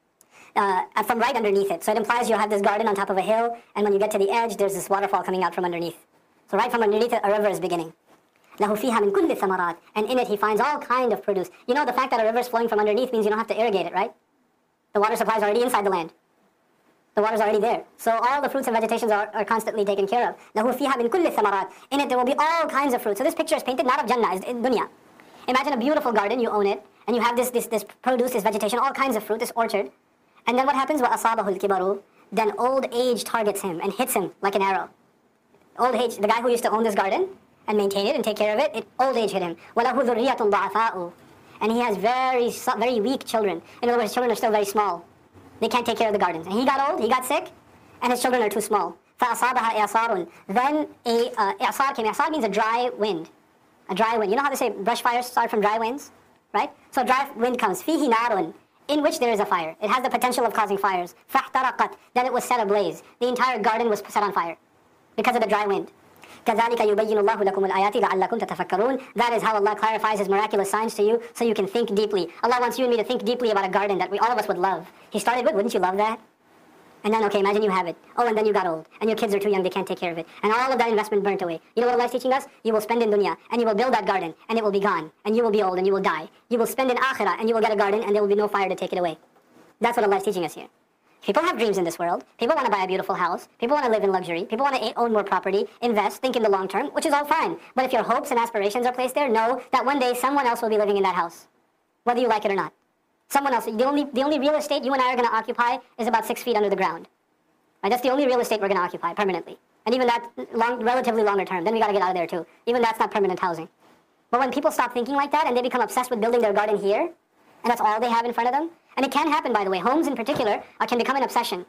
uh, from right underneath it. So it implies you have this garden on top of a hill, and when you get to the edge, there's this waterfall coming out from underneath. So right from underneath it, a river is beginning. لَهُ فِيهَا مِن كُلِّ الثَّمَرَاتِ And in it he finds all kind of produce. You know, the fact that a river is flowing from underneath means you don't have to irrigate it, right? The water supply is already inside the land. The water is already there. So all the fruits and vegetations are, are constantly taken care of. لَهُ فِيهَا مِن كُلِّ الثَّمَرَاتِ In it there will be all kinds of fruits. So this picture is painted not of Jannah, it's in dunya. Imagine a beautiful garden, you own it, and you have this, this, this produce, this vegetation, all kinds of fruit, this orchard. And then what happens? وَأَصَابَهُ الْكِبَرُ Then old age targets him and hits him like an arrow. Old age, the guy who used to own this garden and maintain it and take care of it, it old age hit him. وَلَهُ ذُرِّيَّةٌ ضَعْفَاءُ And he has very, very weak children. In other words, his children are still very small. They can't take care of the gardens. And he got old, he got sick, and his children are too small. فَأَصَابَهَا إِعْصَارٌ Then a uh, إِعْصَار came. إِعْصَار means a dry wind. A dry wind. You know how they say brush fires start from dry winds? Right? So a dry wind comes. فِيهِ نَارٌ In which there is a fire. It has the potential of causing fires. فَاحْتَرَقَتْ Then it was set ablaze. The entire garden was set on fire because of the dry wind. كَذَلِكَ يُبَيِّنُ اللَّهُ لَكُمُ الْآيَاتِ لَعَلَّكُمْ تَتَفَكَّرُونَ That is how Allah clarifies His miraculous signs to you, so you can think deeply. Allah wants you and me to think deeply about a garden that we all of us would love. He started with, wouldn't you love that? And then, okay, imagine you have it. Oh, and then you got old. And your kids are too young, they can't take care of it. And all of that investment burnt away. You know what Allah is teaching us? You will spend in dunya, and you will build that garden, and it will be gone. And you will be old, and you will die. You will spend in akhirah, and you will get a garden, and there will be no fire to take it away. That's what Allah is teaching us here. People have dreams in this world. People want to buy a beautiful house. People want to live in luxury. People want to own more property, invest, think in the long term, which is all fine. But if your hopes and aspirations are placed there, know that one day someone else will be living in that house, whether you like it or not. Someone else. The only, the only real estate you and I are going to occupy is about six feet under the ground. Right? That's the only real estate we're going to occupy permanently. And even that, long, relatively longer term. Then we got to get out of there too. Even that's not permanent housing. But when people stop thinking like that and they become obsessed with building their garden here, and that's all they have in front of them, and it can happen, by the way. Homes in particular uh, can become an obsession.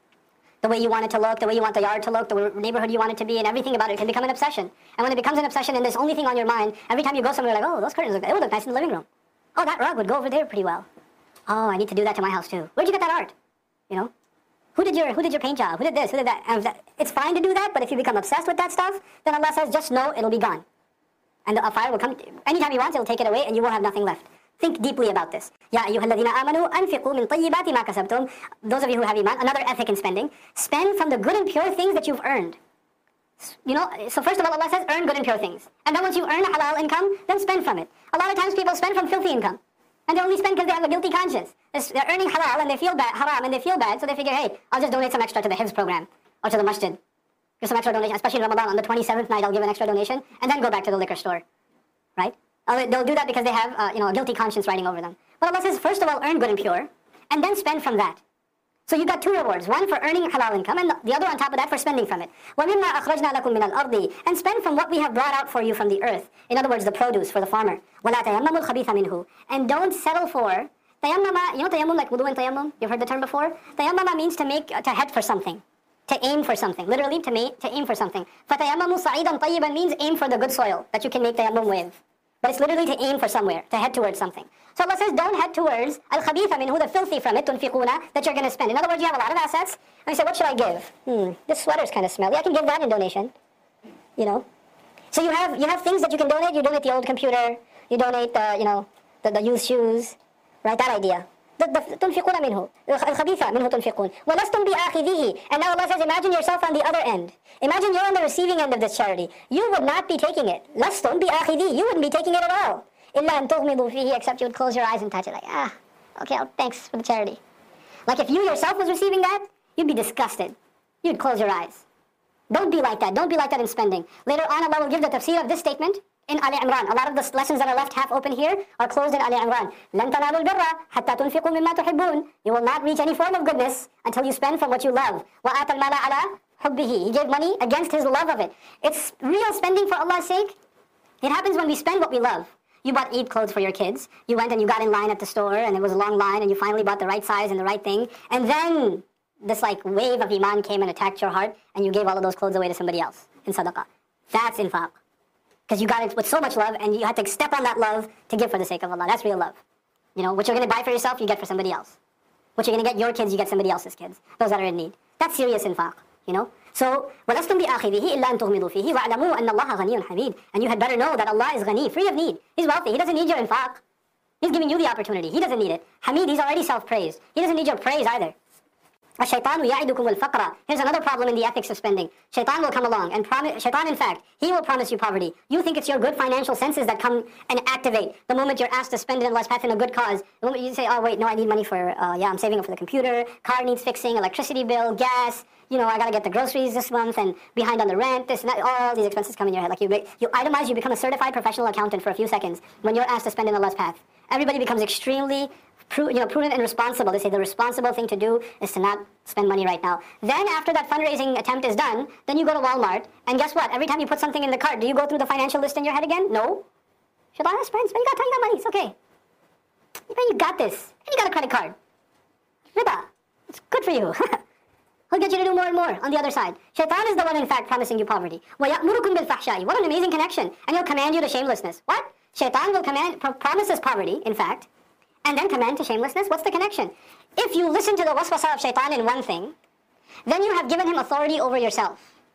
The way you want it to look, the way you want the yard to look, the neighborhood you want it to be, and everything about it can become an obsession. And when it becomes an obsession and this only thing on your mind, every time you go somewhere, you're like, oh, those curtains look, it would look nice in the living room. Oh, that rug would go over there pretty well. Oh, I need to do that to my house too. Where'd you get that art? You know? Who did your Who did your paint job? Who did this? Who did that? And that? It's fine to do that, but if you become obsessed with that stuff, then Allah says, just know it'll be gone. And a fire will come, anytime He wants, He'll take it away and you will have nothing left. Think deeply about this. Ya ayyuhalladhina amanu anfiqu min tayyibati ma kasabtum. Those of you who have iman, another ethic in spending, spend from the good and pure things that you've earned. You know, so first of all, Allah says, earn good and pure things. And then once you earn halal income, then spend from it. A lot of times people spend from filthy income. And they only spend because they have a guilty conscience. They're earning halal and they feel bad, haram, and they feel bad, so they figure, hey, I'll just donate some extra to the Hifz program or to the masjid. Give some extra donation, especially in Ramadan. On the twenty-seventh night, I'll give an extra donation and then go back to the liquor store. Right? They'll do that because they have, uh, you know, a guilty conscience riding over them. But Allah says, first of all, earn good and pure, and then spend from that. So you got two rewards, one for earning halal income, and the other on top of that for spending from it. وَمِمَّا أَخْرَجْنَا لَكُم مِّنَ الْأَرْضِ And spend from what we have brought out for you from the earth. In other words, the produce for the farmer. وَلَا تَيَمَّمُوا الْخَبِيثَ مِنْهُ And don't settle for, tayammama, you know tayammum, like wudu and tayammum? You've heard the term before? Tayammama means to make, uh, to head for something. To aim for something. Literally, to, ma- to aim for something. فَتَيَمَّمُوا صَعِيدًا طَيِّبًا means aim for the good soil that you can make tayammum with. But it's literally to aim for somewhere, to head towards something. So Allah says, don't head towards al-khabitha minhu, the filthy from it, tunfiquna, that you're going to spend. In other words, you have a lot of assets, and you say, what should I give? Hmm, this sweater's kind of smelly. I can give that in donation. You know? So you have you have things that you can donate. You donate the old computer. You donate the, you know, the, the used shoes. Right? That idea. تنفقون منه الخبيث منه تنفقون ولستم بآخذيه And now Allah says, imagine yourself on the other end. Imagine you're on the receiving end of this charity. You would not be taking it. لستم بآخذيه You wouldn't be taking it at all. إلا أن تغمضوا فيه Except you would close your eyes and touch it like, ah, okay, oh, thanks for the charity. Like if you yourself was receiving that, you'd be disgusted. You'd close your eyes. Don't be like that. Don't be like that in spending. Later on, Allah will give the tafsir of this statement in Ali Imran. A lot of the lessons that are left half open here are closed in Ali Imran. لَن تَنَالُوا الْبِرَّ حَتَّى تُنْفِقُوا مِمَّا تُحِبُّونَ. You will not reach any form of goodness until you spend from what you love. وَآتَ الْمَالَ عَلَى حُبِّهِ. He gave money against his love of it. It's real spending for Allah's sake. It happens when we spend what we love. You bought Eid clothes for your kids. You went and you got in line at the store and it was a long line and you finally bought the right size and the right thing. And then this like wave of iman came and attacked your heart and you gave all of those clothes away to somebody else in sadaqah. That's infaq. Because you got it with so much love and you had to step on that love to give for the sake of Allah. That's real love. You know, what you're going to buy for yourself, you get for somebody else. What you're going to get your kids, you get somebody else's kids. Those that are in need. That's serious infaq, you know. So, وَلَسْتُمْ بِآخِذِهِ إِلَّا أَن تُغْمِضُوا فِيهِ وَاعْلَمُوا أَنَّ اللَّهَ غَنِيٌّ حَمِيدٌ. And you had better know that Allah is ghani, free of need. He's wealthy. He doesn't need your infaq. He's giving you the opportunity. He doesn't need it. Hamid, he's already self-praised. He doesn't need your praise either. الشيطان يعدكم الفقر. Here's another problem in the ethics of spending. Shaitan will come along and promise, Shaitan in fact, he will promise you poverty. You think it's your good financial senses that come and activate the moment you're asked to spend it in Allah's path in a good cause. The moment you say, oh wait, no, I need money for, uh, yeah, I'm saving up for the computer, car needs fixing, electricity bill, gas, you know, I gotta get the groceries this month and behind on the rent, this and that, all these expenses come in your head. Like you, you itemize, you become a certified professional accountant for a few seconds when you're asked to spend in Allah's path. Everybody becomes extremely you know, prudent and responsible. They say the responsible thing to do is to not spend money right now. Then after that fundraising attempt is done, then you go to Walmart, and guess what? Every time you put something in the cart, do you go through the financial list in your head again? No. Should I spend? Spend, you got time, you got money, it's okay. You got this. And you got a credit card. Riba. It's good for you. He'll get you to do more and more on the other side. Shaitan is the one in fact promising you poverty. وَيَأْمُرُكُمْ بِالْفَحْشَاءِ. What an amazing connection. And he'll command you to shamelessness. What? Shaitan will command, pro- promises poverty, in fact, and then command to shamelessness. What's the connection? If you listen to the waswasa of shaitan in one thing, then you have given him authority over yourself.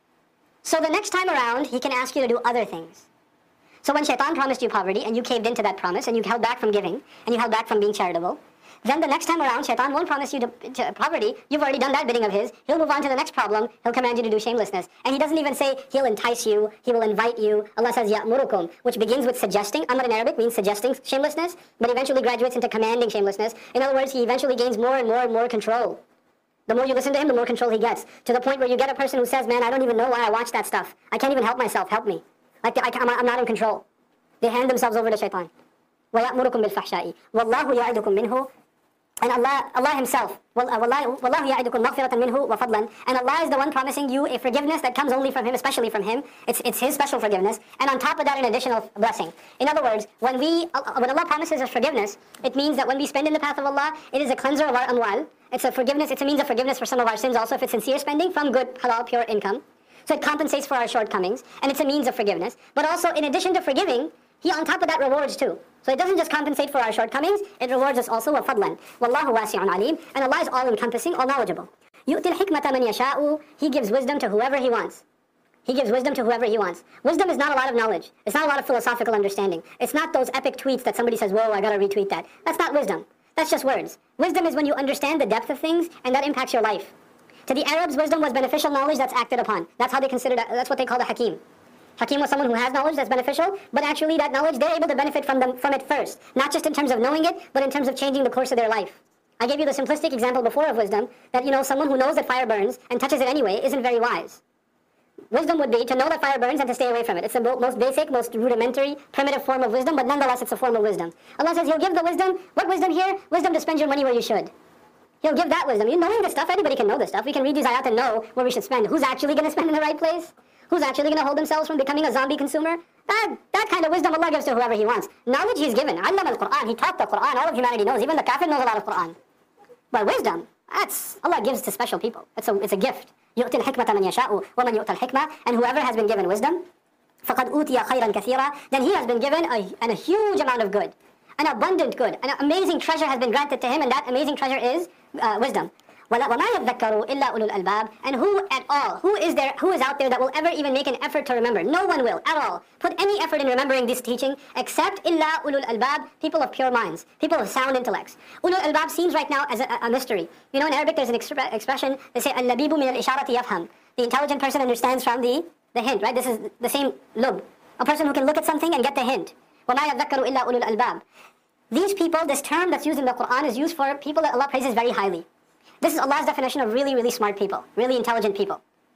So the next time around, he can ask you to do other things. So when shaitan promised you poverty, and you caved into that promise, and you held back from giving, and you held back from being charitable, then the next time around, shaitan won't promise you to, to poverty. You've already done that bidding of his. He'll move on to the next problem. He'll command you to do shamelessness. And he doesn't even say he'll entice you, he will invite you. Allah says, يَأْمُرُكُمْ, which begins with suggesting. Amr in Arabic means suggesting shamelessness, but eventually graduates into commanding shamelessness. In other words, he eventually gains more and more and more control. The more you listen to him, the more control he gets. To the point where you get a person who says, man, I don't even know why I watch that stuff. I can't even help myself, help me. Like, I, I'm not in control. They hand themselves over to shaitan. وَيَأْمُرُكُمْ بِالْفَحْشَاءِ وَاللَّهُ يَعِدُكُمْ مِنْهُ. And Allah, Allah Himself, وَاللَّهُ يَعِدُكُمْ مَغْفِرَةً مِنْهُ وَفَضْلًا. And Allah is the one promising you a forgiveness that comes only from Him, especially from Him. It's, it's His special forgiveness. And on top of that, an additional blessing. In other words, when we, when Allah promises us forgiveness, it means that when we spend in the path of Allah, it is a cleanser of our amwal. It's a forgiveness, it's a means of forgiveness for some of our sins also, if it's sincere spending from good, halal, pure income. So it compensates for our shortcomings, and it's a means of forgiveness. But also, in addition to forgiving, He on top of that rewards too. So it doesn't just compensate for our shortcomings, it rewards us also وَفَضْلًا. وَاللَّهُ وَاسِعٌ عَلِيمٌ. And Allah is all-encompassing, all-knowledgeable. يُؤْتِ الْحِكْمَةَ مَنْ يَشَاءُ. He gives wisdom to whoever He wants. He gives wisdom to whoever He wants. Wisdom is not a lot of knowledge. It's not a lot of philosophical understanding. It's not those epic tweets that somebody says, whoa, I gotta retweet that. That's not wisdom. That's just words. Wisdom is when you understand the depth of things and that impacts your life. To the Arabs, wisdom was beneficial knowledge that's acted upon. That's how they considered it. That's what they called a hakim. Hakim was someone who has knowledge that's beneficial, but actually that knowledge, they're able to benefit from them from it first. Not just in terms of knowing it, but in terms of changing the course of their life. I gave you the simplistic example before of wisdom, that, you know, someone who knows that fire burns and touches it anyway isn't very wise. Wisdom would be to know that fire burns and to stay away from it. It's the most basic, most rudimentary, primitive form of wisdom, but nonetheless it's a form of wisdom. Allah says He'll give the wisdom. What wisdom here? Wisdom to spend your money where you should. He'll give that wisdom. You knowing this stuff, anybody can know this stuff. We can read these ayat and know where we should spend. Who's actually going to spend in the right place? Who's actually going to hold themselves from becoming a zombie consumer? That that kind of wisdom Allah gives to whoever He wants. Knowledge He's given. Allama al-Qur'an. He taught the Qur'an. All of humanity knows. Even the kafir knows a lot of Qur'an. But wisdom, that's Allah gives to special people. It's a, it's a gift. يُؤْتِ الْحِكْمَةَ مَنْ يَشَاءُ وَمَنْ يُؤْتَ الْحِكْمَةَ. And whoever has been given wisdom, فَقَدْ أُوتِيَ خَيْرًا كَثِيرًا. Then he has been given a, and a huge amount of good. An abundant good. An amazing treasure has been granted to him, and that amazing treasure is uh, wisdom. وَمَا يَذَّكَّرُ إِلَّا أُولُو الْأَلْبَابِ. And who at all, who is there, who is out there that will ever even make an effort to remember? No one will, at all. Put any effort in remembering this teaching, except إِلَّا أُولُو الْأَلْبَابِ, people of pure minds, people of sound intellects. أُولُو الْأَلْبَابِ seems right now as a, a mystery. You know, in Arabic there's an exp- expression, they say, الَّبِيبُ مِنَ الْإِشَارَةِ يَفْهَمُ. The intelligent person understands from the, the hint, right? This is the same lub. A person who can look at something and get the hint. وَمَا يَذَّكَّرُ إِلَّا أُولُو الْأَلْبَابِ. These people, this term that's used in the Qur'an is used for people that Allah praises very highly. This is Allah's definition of really, really smart people, really intelligent people.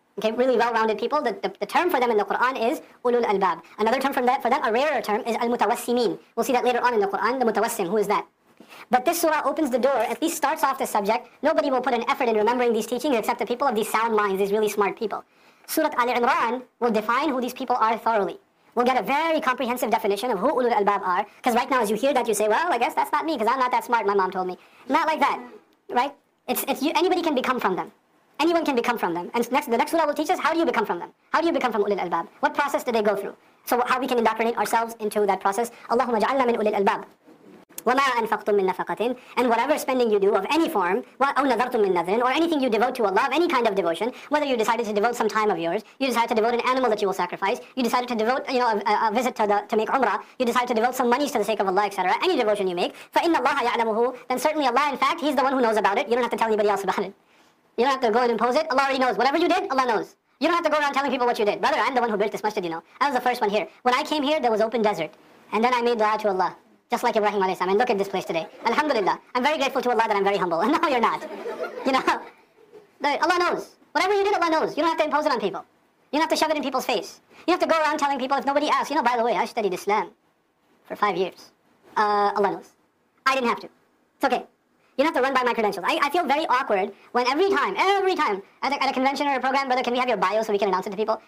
Okay, really well-rounded people. The, the, the term for them in the Quran is ulul albab. Another term for that, for them, a rarer term, is al-mutawassimin. We'll see that later on in the Quran, the mutawassim. Who is that? But this surah opens the door, at least starts off the subject. Nobody will put an effort in remembering these teachings except the people of these sound minds, these really smart people. Surah Al-Imran will define who these people are thoroughly. We'll get a very comprehensive definition of who ulul albab are. Because right now, as you hear that, you say, well, I guess that's not me, because I'm not that smart, my mom told me. Not like that, right? It's, it's you, anybody can become from them. Anyone can become from them. And next, the next surah will teach us, how do you become from them? How do you become from ulul albab? What process did they go through? So how we can indoctrinate ourselves into that process. Allahumma ja'alna min ulul albab. وَمَا أَنفَقْتُم مِّن نَفَقَةٍ, and whatever spending you do of any form, أَوْ نَذَرْتُم مِّن نَذْرٍ, or anything you devote to Allah of any kind of devotion, whether you decided to devote some time of yours, you decided to devote an animal that you will sacrifice, you decided to devote, you know, a, a visit to the, to make umrah, you decided to devote some monies to the sake of Allah, et cetera. Any devotion you make, فَإِنَّ اللَّهَ يَعْلَمُهُ, then certainly Allah, in fact, He's the one who knows about it. You don't have to tell anybody else about it. You don't have to go and impose it. Allah already knows. Whatever you did, Allah knows. You don't have to go around telling people what you did. Brother, I'm the one who built this masjid, you know. I was the first one here. When I came here, there was open desert. And then I made dua to Allah. Just like Ibrahim alayhi salam. And look at this place today. Alhamdulillah. I'm very grateful to Allah that I'm very humble. And no, you're not. You know, Allah knows. Whatever you did, Allah knows. You don't have to impose it on people. You don't have to shove it in people's face. You don't have to go around telling people if nobody asks, you know, by the way, I studied Islam for five years. Uh, Allah knows. I didn't have to. It's okay. You don't have to run by my credentials. I, I feel very awkward when every time, every time, at a, at a convention or a program, brother, can we have your bio so we can announce it to people?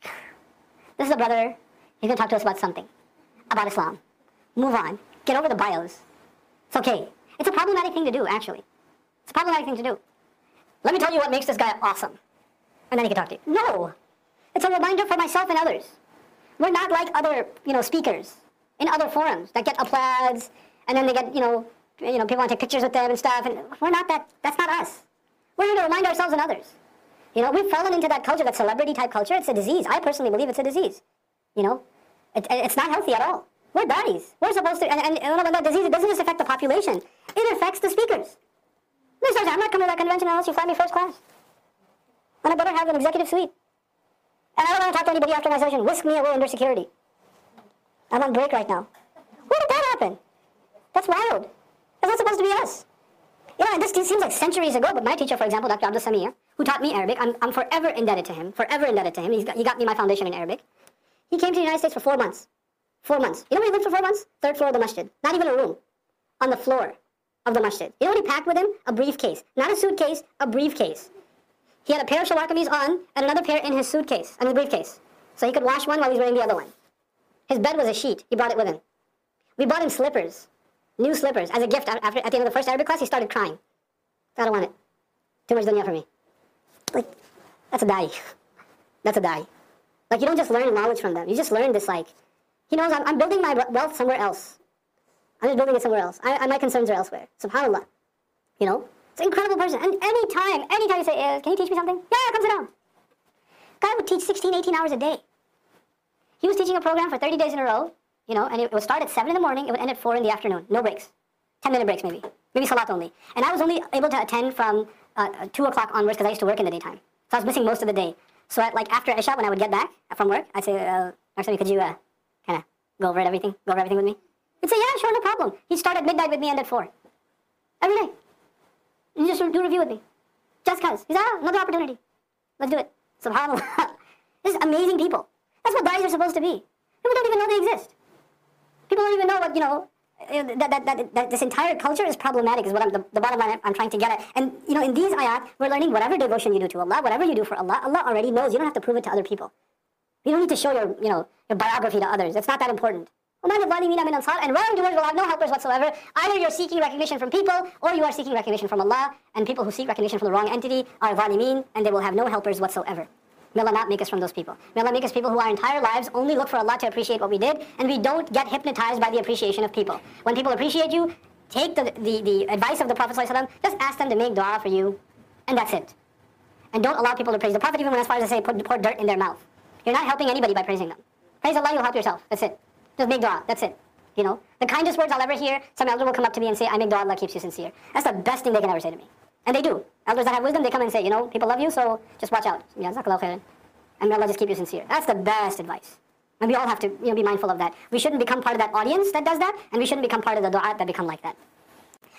This is a brother. He's going to talk to us about something. About Islam. Move on. Get over the bios. It's okay. It's a problematic thing to do, actually. It's a problematic thing to do. Let me tell you what makes this guy awesome. And then he can talk to you. No. It's a reminder for myself and others. We're not like other, you know, speakers in other forums that get applause and then they get, you know, you know, people want to take pictures with them and stuff. And we're not that. That's not us. We're here to remind ourselves and others. You know, we've fallen into that culture, that celebrity type culture. It's a disease. I personally believe it's a disease. You know, it, it's not healthy at all. We're daddies. We're supposed to, and, and, and when that disease, it doesn't just affect the population. It affects the speakers. They start saying, I'm not coming to that convention unless you fly me first class. And I better have an executive suite. And I don't want to talk to anybody after my session. Whisk me away under security. I'm on break right now. Where did that happen? That's wild. That's not supposed to be us. You know, and this seems like centuries ago, but my teacher, for example, Doctor Abdul Samir, who taught me Arabic, I'm, I'm forever indebted to him, forever indebted to him. He's got, he got me my foundation in Arabic. He came to the United States for four months. Four months. You know where he lived for four months? Third floor of the masjid. Not even a room. On the floor of the masjid. You know what he packed with him? A briefcase. Not a suitcase, a briefcase. He had a pair of shalwar kameez on and another pair in his suitcase, in his briefcase. So he could wash one while he was wearing the other one. His bed was a sheet. He brought it with him. We bought him slippers. New slippers. As a gift, after, at the end of the first Arabic class, he started crying. I don't want it. Too much dunya for me. Like, that's a da'i. That's a da'i. Like, you don't just learn knowledge from them. You just learn this, like, he knows I'm, I'm building my wealth somewhere else. I'm just building it somewhere else. I, I, my concerns are elsewhere. SubhanAllah. You know? It's an incredible person. And anytime, anytime you say, eh, can you teach me something? Yeah, yeah, come sit down. Guy would teach sixteen, eighteen hours a day. He was teaching a program for thirty days in a row, you know, and it would start at seven in the morning, it would end at four in the afternoon. No breaks. ten minute breaks maybe. Maybe salat only. And I was only able to attend from uh, two o'clock onwards because I used to work in the daytime. So I was missing most of the day. So at like after Isha, when I would get back from work, I'd say, uh, Doctor could you uh, kind of go over it, everything, go over everything with me? He'd say, yeah, sure, no problem. He'd start at midnight with me and at four. Every day. You just do a review with me. Just cause. He said, ah, another opportunity. Let's do it. SubhanAllah. This is amazing people. That's what da'is are supposed to be. People don't even know they exist. People don't even know what, you know, that, that, that, that this entire culture is problematic is what I'm, the, the bottom line I'm trying to get at. And, you know, in these ayat, we're learning whatever devotion you do to Allah, whatever you do for Allah, Allah already knows. You don't have to prove it to other people. You don't need to show your, you know, your biography to others. It's not that important. And wrongdoers will have no helpers whatsoever. Either you're seeking recognition from people, or you are seeking recognition from Allah, and people who seek recognition from the wrong entity are zalimeen, and they will have no helpers whatsoever. May Allah not make us from those people. May Allah make us people who our entire lives only look for Allah to appreciate what we did, and we don't get hypnotized by the appreciation of people. When people appreciate you, take the, the, the advice of the Prophet ﷺ, just ask them to make dua for you, and that's it. And don't allow people to praise the Prophet even when as far as to say put, pour dirt in their mouth. You're not helping anybody by praising them. Praise Allah, you'll help yourself. That's it. Just make dua. That's it. You know, the kindest words I'll ever hear, some elder will come up to me and say, I make dua, Allah keeps you sincere. That's the best thing they can ever say to me. And they do. Elders that have wisdom, they come and say, you know, people love you, so just watch out. Yeah, jazakallahu khairan. And may Allah just keep you sincere. That's the best advice. And we all have to, you know, be mindful of that. We shouldn't become part of that audience that does that, and we shouldn't become part of the du'at that become like that.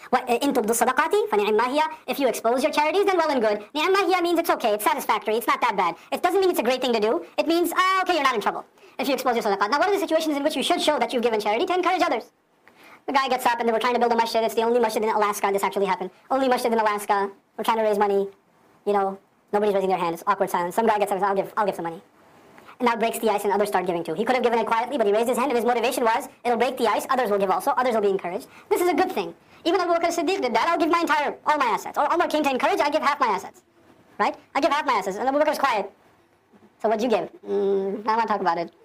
إِن تُبْدُوا الصَّدَقَاتِ فَنِعِمَّا هِيَ. If you expose your charities, then well and good. نِعِمَّا هِيَ means it's okay, it's satisfactory, it's not that bad. It doesn't mean it's a great thing to do. It means, ah, okay, you're not in trouble if you expose your sadaqat. Now, what are the situations in which you should show that you've given charity? To encourage others. The guy gets up and they were trying to build a masjid. It's the only masjid in Alaska. This actually happened. Only masjid in Alaska. We're trying to raise money. You know, nobody's raising their hand. It's awkward silence. Some guy gets up and says, I'll give, I'll give some money. And now breaks the ice and others start giving too. He could have given it quietly, but he raised his hand and his motivation was, it'll break the ice, others will give also, others will be encouraged. This is a good thing. Even Abu Bakr Siddiq did that, I'll give my entire, all my assets. Or Umar came to encourage, I give half my assets. Right? I give half my assets. And Abu Bakr's quiet. So what'd you give? Mm, I don't want to talk about it.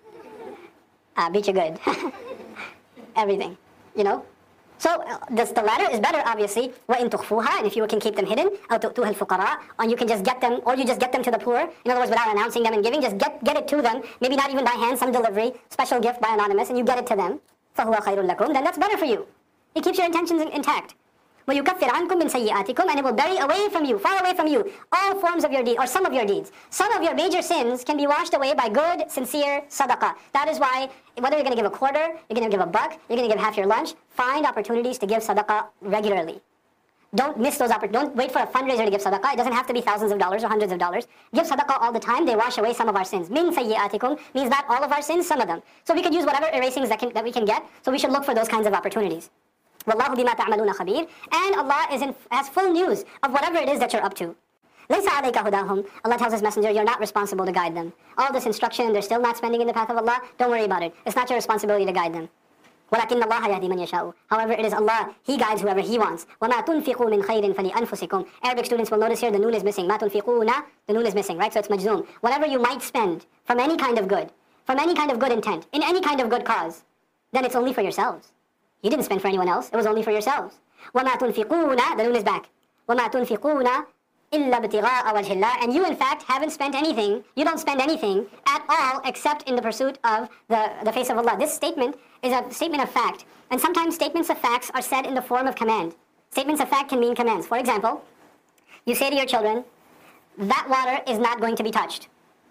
Ah, beat you good. Everything. You know? So uh, this, the latter is better, obviously. وَإِن تُخْفُوهَا, and if you can keep them hidden, أَوْ تُؤْتُوهَا الْفُقَرَاء, and you can just get them, or you just get them to the poor. In other words, without announcing them and giving, just get get it to them. Maybe not even by hand, some delivery, special gift by anonymous, and you get it to them. فَهُوَ خَيْرٌ لَكُمْ, then that's better for you. It keeps your intentions in, intact. وَيُكَفِّرْ عَنْكُمْ مِنْ سَيِّئَاتِكُمْ, and it will bury away from you, far away from you, all forms of your deeds, or some of your deeds. Some of your major sins can be washed away by good, sincere sadaqah. That is why, whether you're going to give a quarter, you're going to give a buck, you're going to give half your lunch, find opportunities to give sadaqah regularly. Don't miss those opportunities. Don't wait for a fundraiser to give sadaqah. It doesn't have to be thousands of dollars or hundreds of dollars. Give sadaqah all the time. They wash away some of our sins. Min sayyi'atikum means not all of our sins, some of them. So we could use whatever erasings that, can, that we can get. So we should look for those kinds of opportunities. Wallahu bima ta'maluna khabir. And Allah is in, has full news of whatever it is that you're up to. Laysa alayka hudahum. Allah tells His Messenger, you're not responsible to guide them. All this instruction and they're still not spending in the path of Allah, don't worry about it. It's not your responsibility to guide them. وَلَكِنَّ اللَّهَ يَهْدِي مَنْ يَشَاءُ. However, it is Allah, He guides whoever He wants. وَمَا تُنْفِقُوا مِنْ خَيْرٍ فَلِأَنفُسِكُمْ. Arabic students will notice here the noon is missing. مَا تُنْفِقُونَ, the noon is missing, right? So it's majzoom. Whatever you might spend from any kind of good, from any kind of good intent, in any kind of good cause, then it's only for yourselves. You didn't spend for anyone else, it was only for yourselves. وَمَا تُنْفِقُونَ, the noon is back. وَمَا تُنْفِقُونَ إِلَّا ابْتِغَاءَ وَجْهِ اللَّهِ. And you in fact haven't spent anything, you don't spend anything at all except in the pursuit of the, the face of Allah. This statement is a statement of fact. And sometimes statements of facts are said in the form of command. Statements of fact can mean commands. For example, you say to your children, that water is not going to be touched.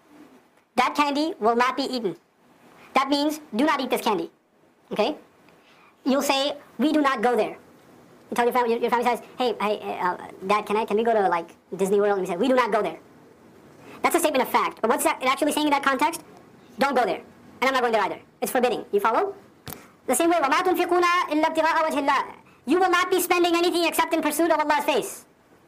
That candy will not be eaten. That means, do not eat this candy. Okay? You'll say, we do not go there. You tell your family, your family says, hey, hey uh, Dad, can I, can we go to like Disney World? And you say, we do not go there. That's a statement of fact. But what's that actually saying in that context? Don't go there. And I'm not going there either. It's forbidding. You follow? The same way, وَمَا تُنْفِقُونَ إِلَّا ابْتِغَاءَ وَجْهِ اللَّهِ. You will not be spending anything except in pursuit of Allah's face.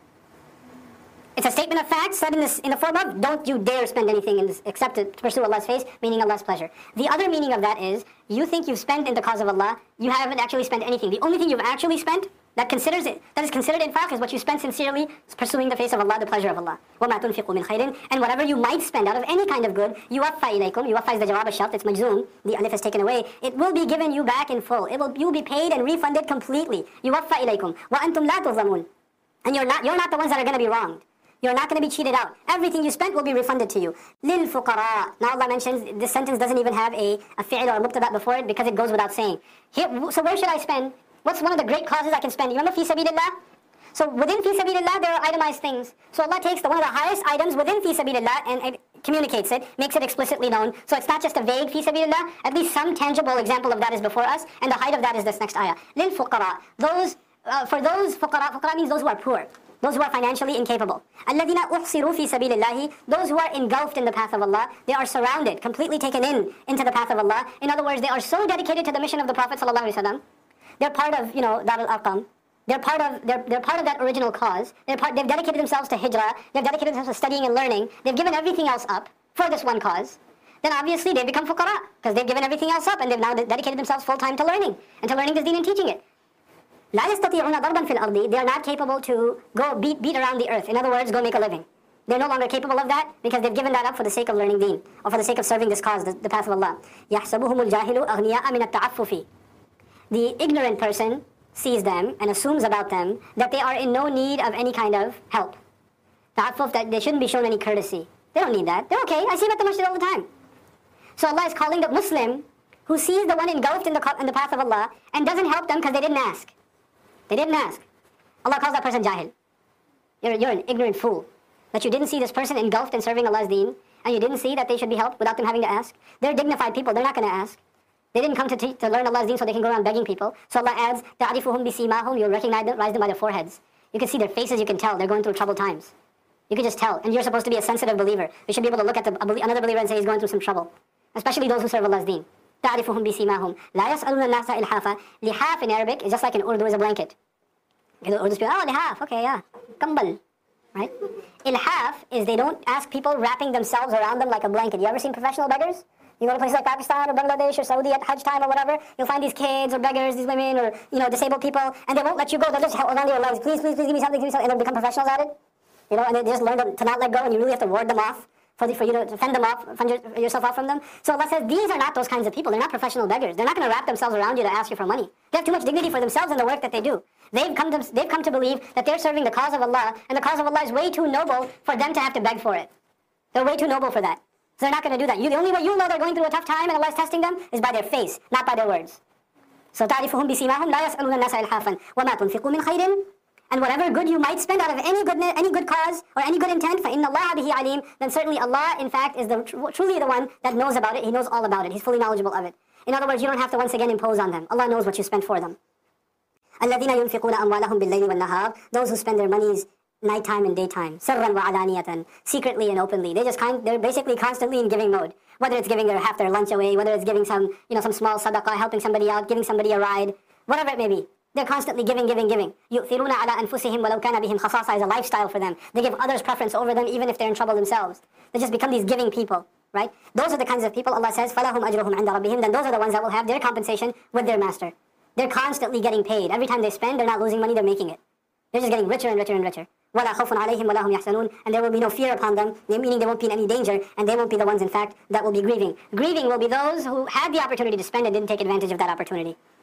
It's a statement of fact said in, this, in the form of, don't you dare spend anything in this, except to pursue Allah's face, meaning Allah's pleasure. The other meaning of that is, you think you've spent in the cause of Allah, you haven't actually spent anything. The only thing you've actually spent, that considers it, that is considered infaq, is what you spent sincerely pursuing the face of Allah, the pleasure of Allah. وَمَا تُنْفِقُوا مِنْ خَيْرٍ. And whatever you might spend out of any kind of good, يُوَفَّى إِلَيْكُمْ. يُوَفَّى is the jawab al-shart, it's majzoom, the alif is taken away. It will be given you back in full. It will, you will be paid and refunded completely. يُوَفَّى إِلَيْكُمْ وَأَنْتُمْ لَا تُظْلَمُونَ. And you're not, you're not the ones that are going to be wronged. You're not going to be cheated out. Everything you spent will be refunded to you. لِلْفُقَرَاء. Now Allah mentions, this sentence doesn't even have a, a fi'l or a mubtada before it because it goes without saying. Here, so where should I spend? What's one of the great causes I can spend? You remember fi sabilillah? So within fi sabilillah there are itemized things. So Allah takes the one of the highest items within fi sabilillah and it communicates it, makes it explicitly known. So it's not just a vague fi sabilillah. At least some tangible example of that is before us, and the height of that is this next ayah. لِلْفُقَرَاء. Those, uh, for those fuqara, fuqara means those who are poor. Those who are financially incapable. الَّذِينَ أُحْصِرُوا فِي سَبِيلِ اللَّهِ. Those who are engulfed in the path of Allah. They are surrounded, completely taken in into the path of Allah. In other words, they are so dedicated to the mission of the Prophet ﷺ. They're part of, you know, Dar al-Arqam. They're part of, they're, they're part of that original cause. They're part, they've dedicated themselves to hijrah. They've dedicated themselves to studying and learning. They've given everything else up for this one cause. Then obviously they become fuqara because they've given everything else up and they've now dedicated themselves full time to learning and to learning this deen and teaching it. لا يستطيعون ضربا في الأرض. They are not capable to go beat, beat around the earth. In other words, go make a living. They're no longer capable of that because they've given that up for the sake of learning deen or for the sake of serving this cause, the, the path of Allah. يحسبهم الجاهل أغنياء من التعفف. The ignorant person sees them and assumes about them that they are in no need of any kind of help. Ta'affuf, that they shouldn't be shown any courtesy. They don't need that. They're okay. I see them at the masjid all the time. So Allah is calling the Muslim who sees the one engulfed in the, in the path of Allah and doesn't help them because they didn't ask. They didn't ask. Allah calls that person jahil. You're, you're an ignorant fool. That you didn't see this person engulfed in serving Allah's deen, and you didn't see that they should be helped without them having to ask. They're dignified people. They're not going to ask. They didn't come to, te- to learn Allah's deen so they can go around begging people. So Allah adds, تَعْرِفُهُمْ بِسِيمَاهُمْ. You'll recognize them, them by their foreheads. You can see their faces, you can tell they're going through troubled times. You can just tell. And you're supposed to be a sensitive believer. You should be able to look at the, another believer and say he's going through some trouble. Especially those who serve Allah's deen. تَعْرِفُهُمْ بِسِيمَاهُمْ لَا يَسْأَلُونَ النَّاسَ إِلْحَافًا. Lihaf in Arabic is just like in Urdu is a blanket. Urdu speak, oh, lihaf, okay, yeah. Kambal. Right? Ilhaf is they don't ask people wrapping themselves around them like a blanket. You ever seen professional beggars? You go to places like Pakistan or Bangladesh or Saudi at Hajj time or whatever, you'll find these kids or beggars, these women or, you know, disabled people, and they won't let you go. They'll just hold on to your legs. Please, please, please give me something, give me something, and they'll become professionals at it. You know, and they just learn to, to not let go, and you really have to ward them off for, the, for you to fend them off, fend your, yourself off from them. So Allah says, these are not those kinds of people. They're not professional beggars. They're not going to wrap themselves around you to ask you for money. They have too much dignity for themselves in the work that they do. They've come to, they've come to believe that they're serving the cause of Allah, and the cause of Allah is way too noble for them to have to beg for it. They're way too noble for that. So they're not going to do that. You, the only way you know they're going through a tough time and Allah is testing them is by their face, not by their words. So تَعْرِفُهُمْ بِسِيمَاهُمْ لَا يَسْأَلُونَ النَّاسَ إِلْحَافًا وَمَا تُنْفِقُوا مِنْ خَيْرٍ. And whatever good you might spend out of any good, any good cause or any good intent, فَإِنَّ اللَّهَ بِهِ عَلِيمٌ. Then certainly Allah, in fact, is the, truly the one that knows about it. He knows all about it. He's fully knowledgeable of it. In other words, you don't have to once again impose on them. Allah knows what you spent for them. الَّذِينَ يُنْفِقُونَ أَمْوَالَهُمْ بِاللَّيْلِ وَالنَّهَارِ. Those who spend their monies nighttime and daytime, سِرًّا وَعَلَانِيَةً, secretly and openly. They just kind, they're basically constantly in giving mode. Whether it's giving their half their lunch away, whether it's giving some, you know, some small sadaqah, helping somebody out, giving somebody a ride, whatever it may be. They're constantly giving, giving, giving. يُؤْثِرُونَ عَلَىٰ أَنفُسِهِمْ وَلَوْ كَانَ بِهِمْ خَصَاصَةٌ is a lifestyle for them. They give others preference over them even if they're in trouble themselves. They just become these giving people, right? Those are the kinds of people Allah says, فَلَهُمْ أَجْرُهُمْ عِنْدَ رَبِّهِمْ. Then those are the ones that will have their compensation with their master. They're constantly getting paid. Every time they spend, they're not losing money, they're making it. They're just getting richer and richer and richer. وَلَا خَوْفٌ عَلَيْهِمْ وَلَا هُمْ يَحْزَنُونَ. And there will be no fear upon them, meaning they won't be in any danger, and they won't be the ones, in fact, that will be grieving. Grieving will be those who had the opportunity to spend and didn't take advantage of that opportunity.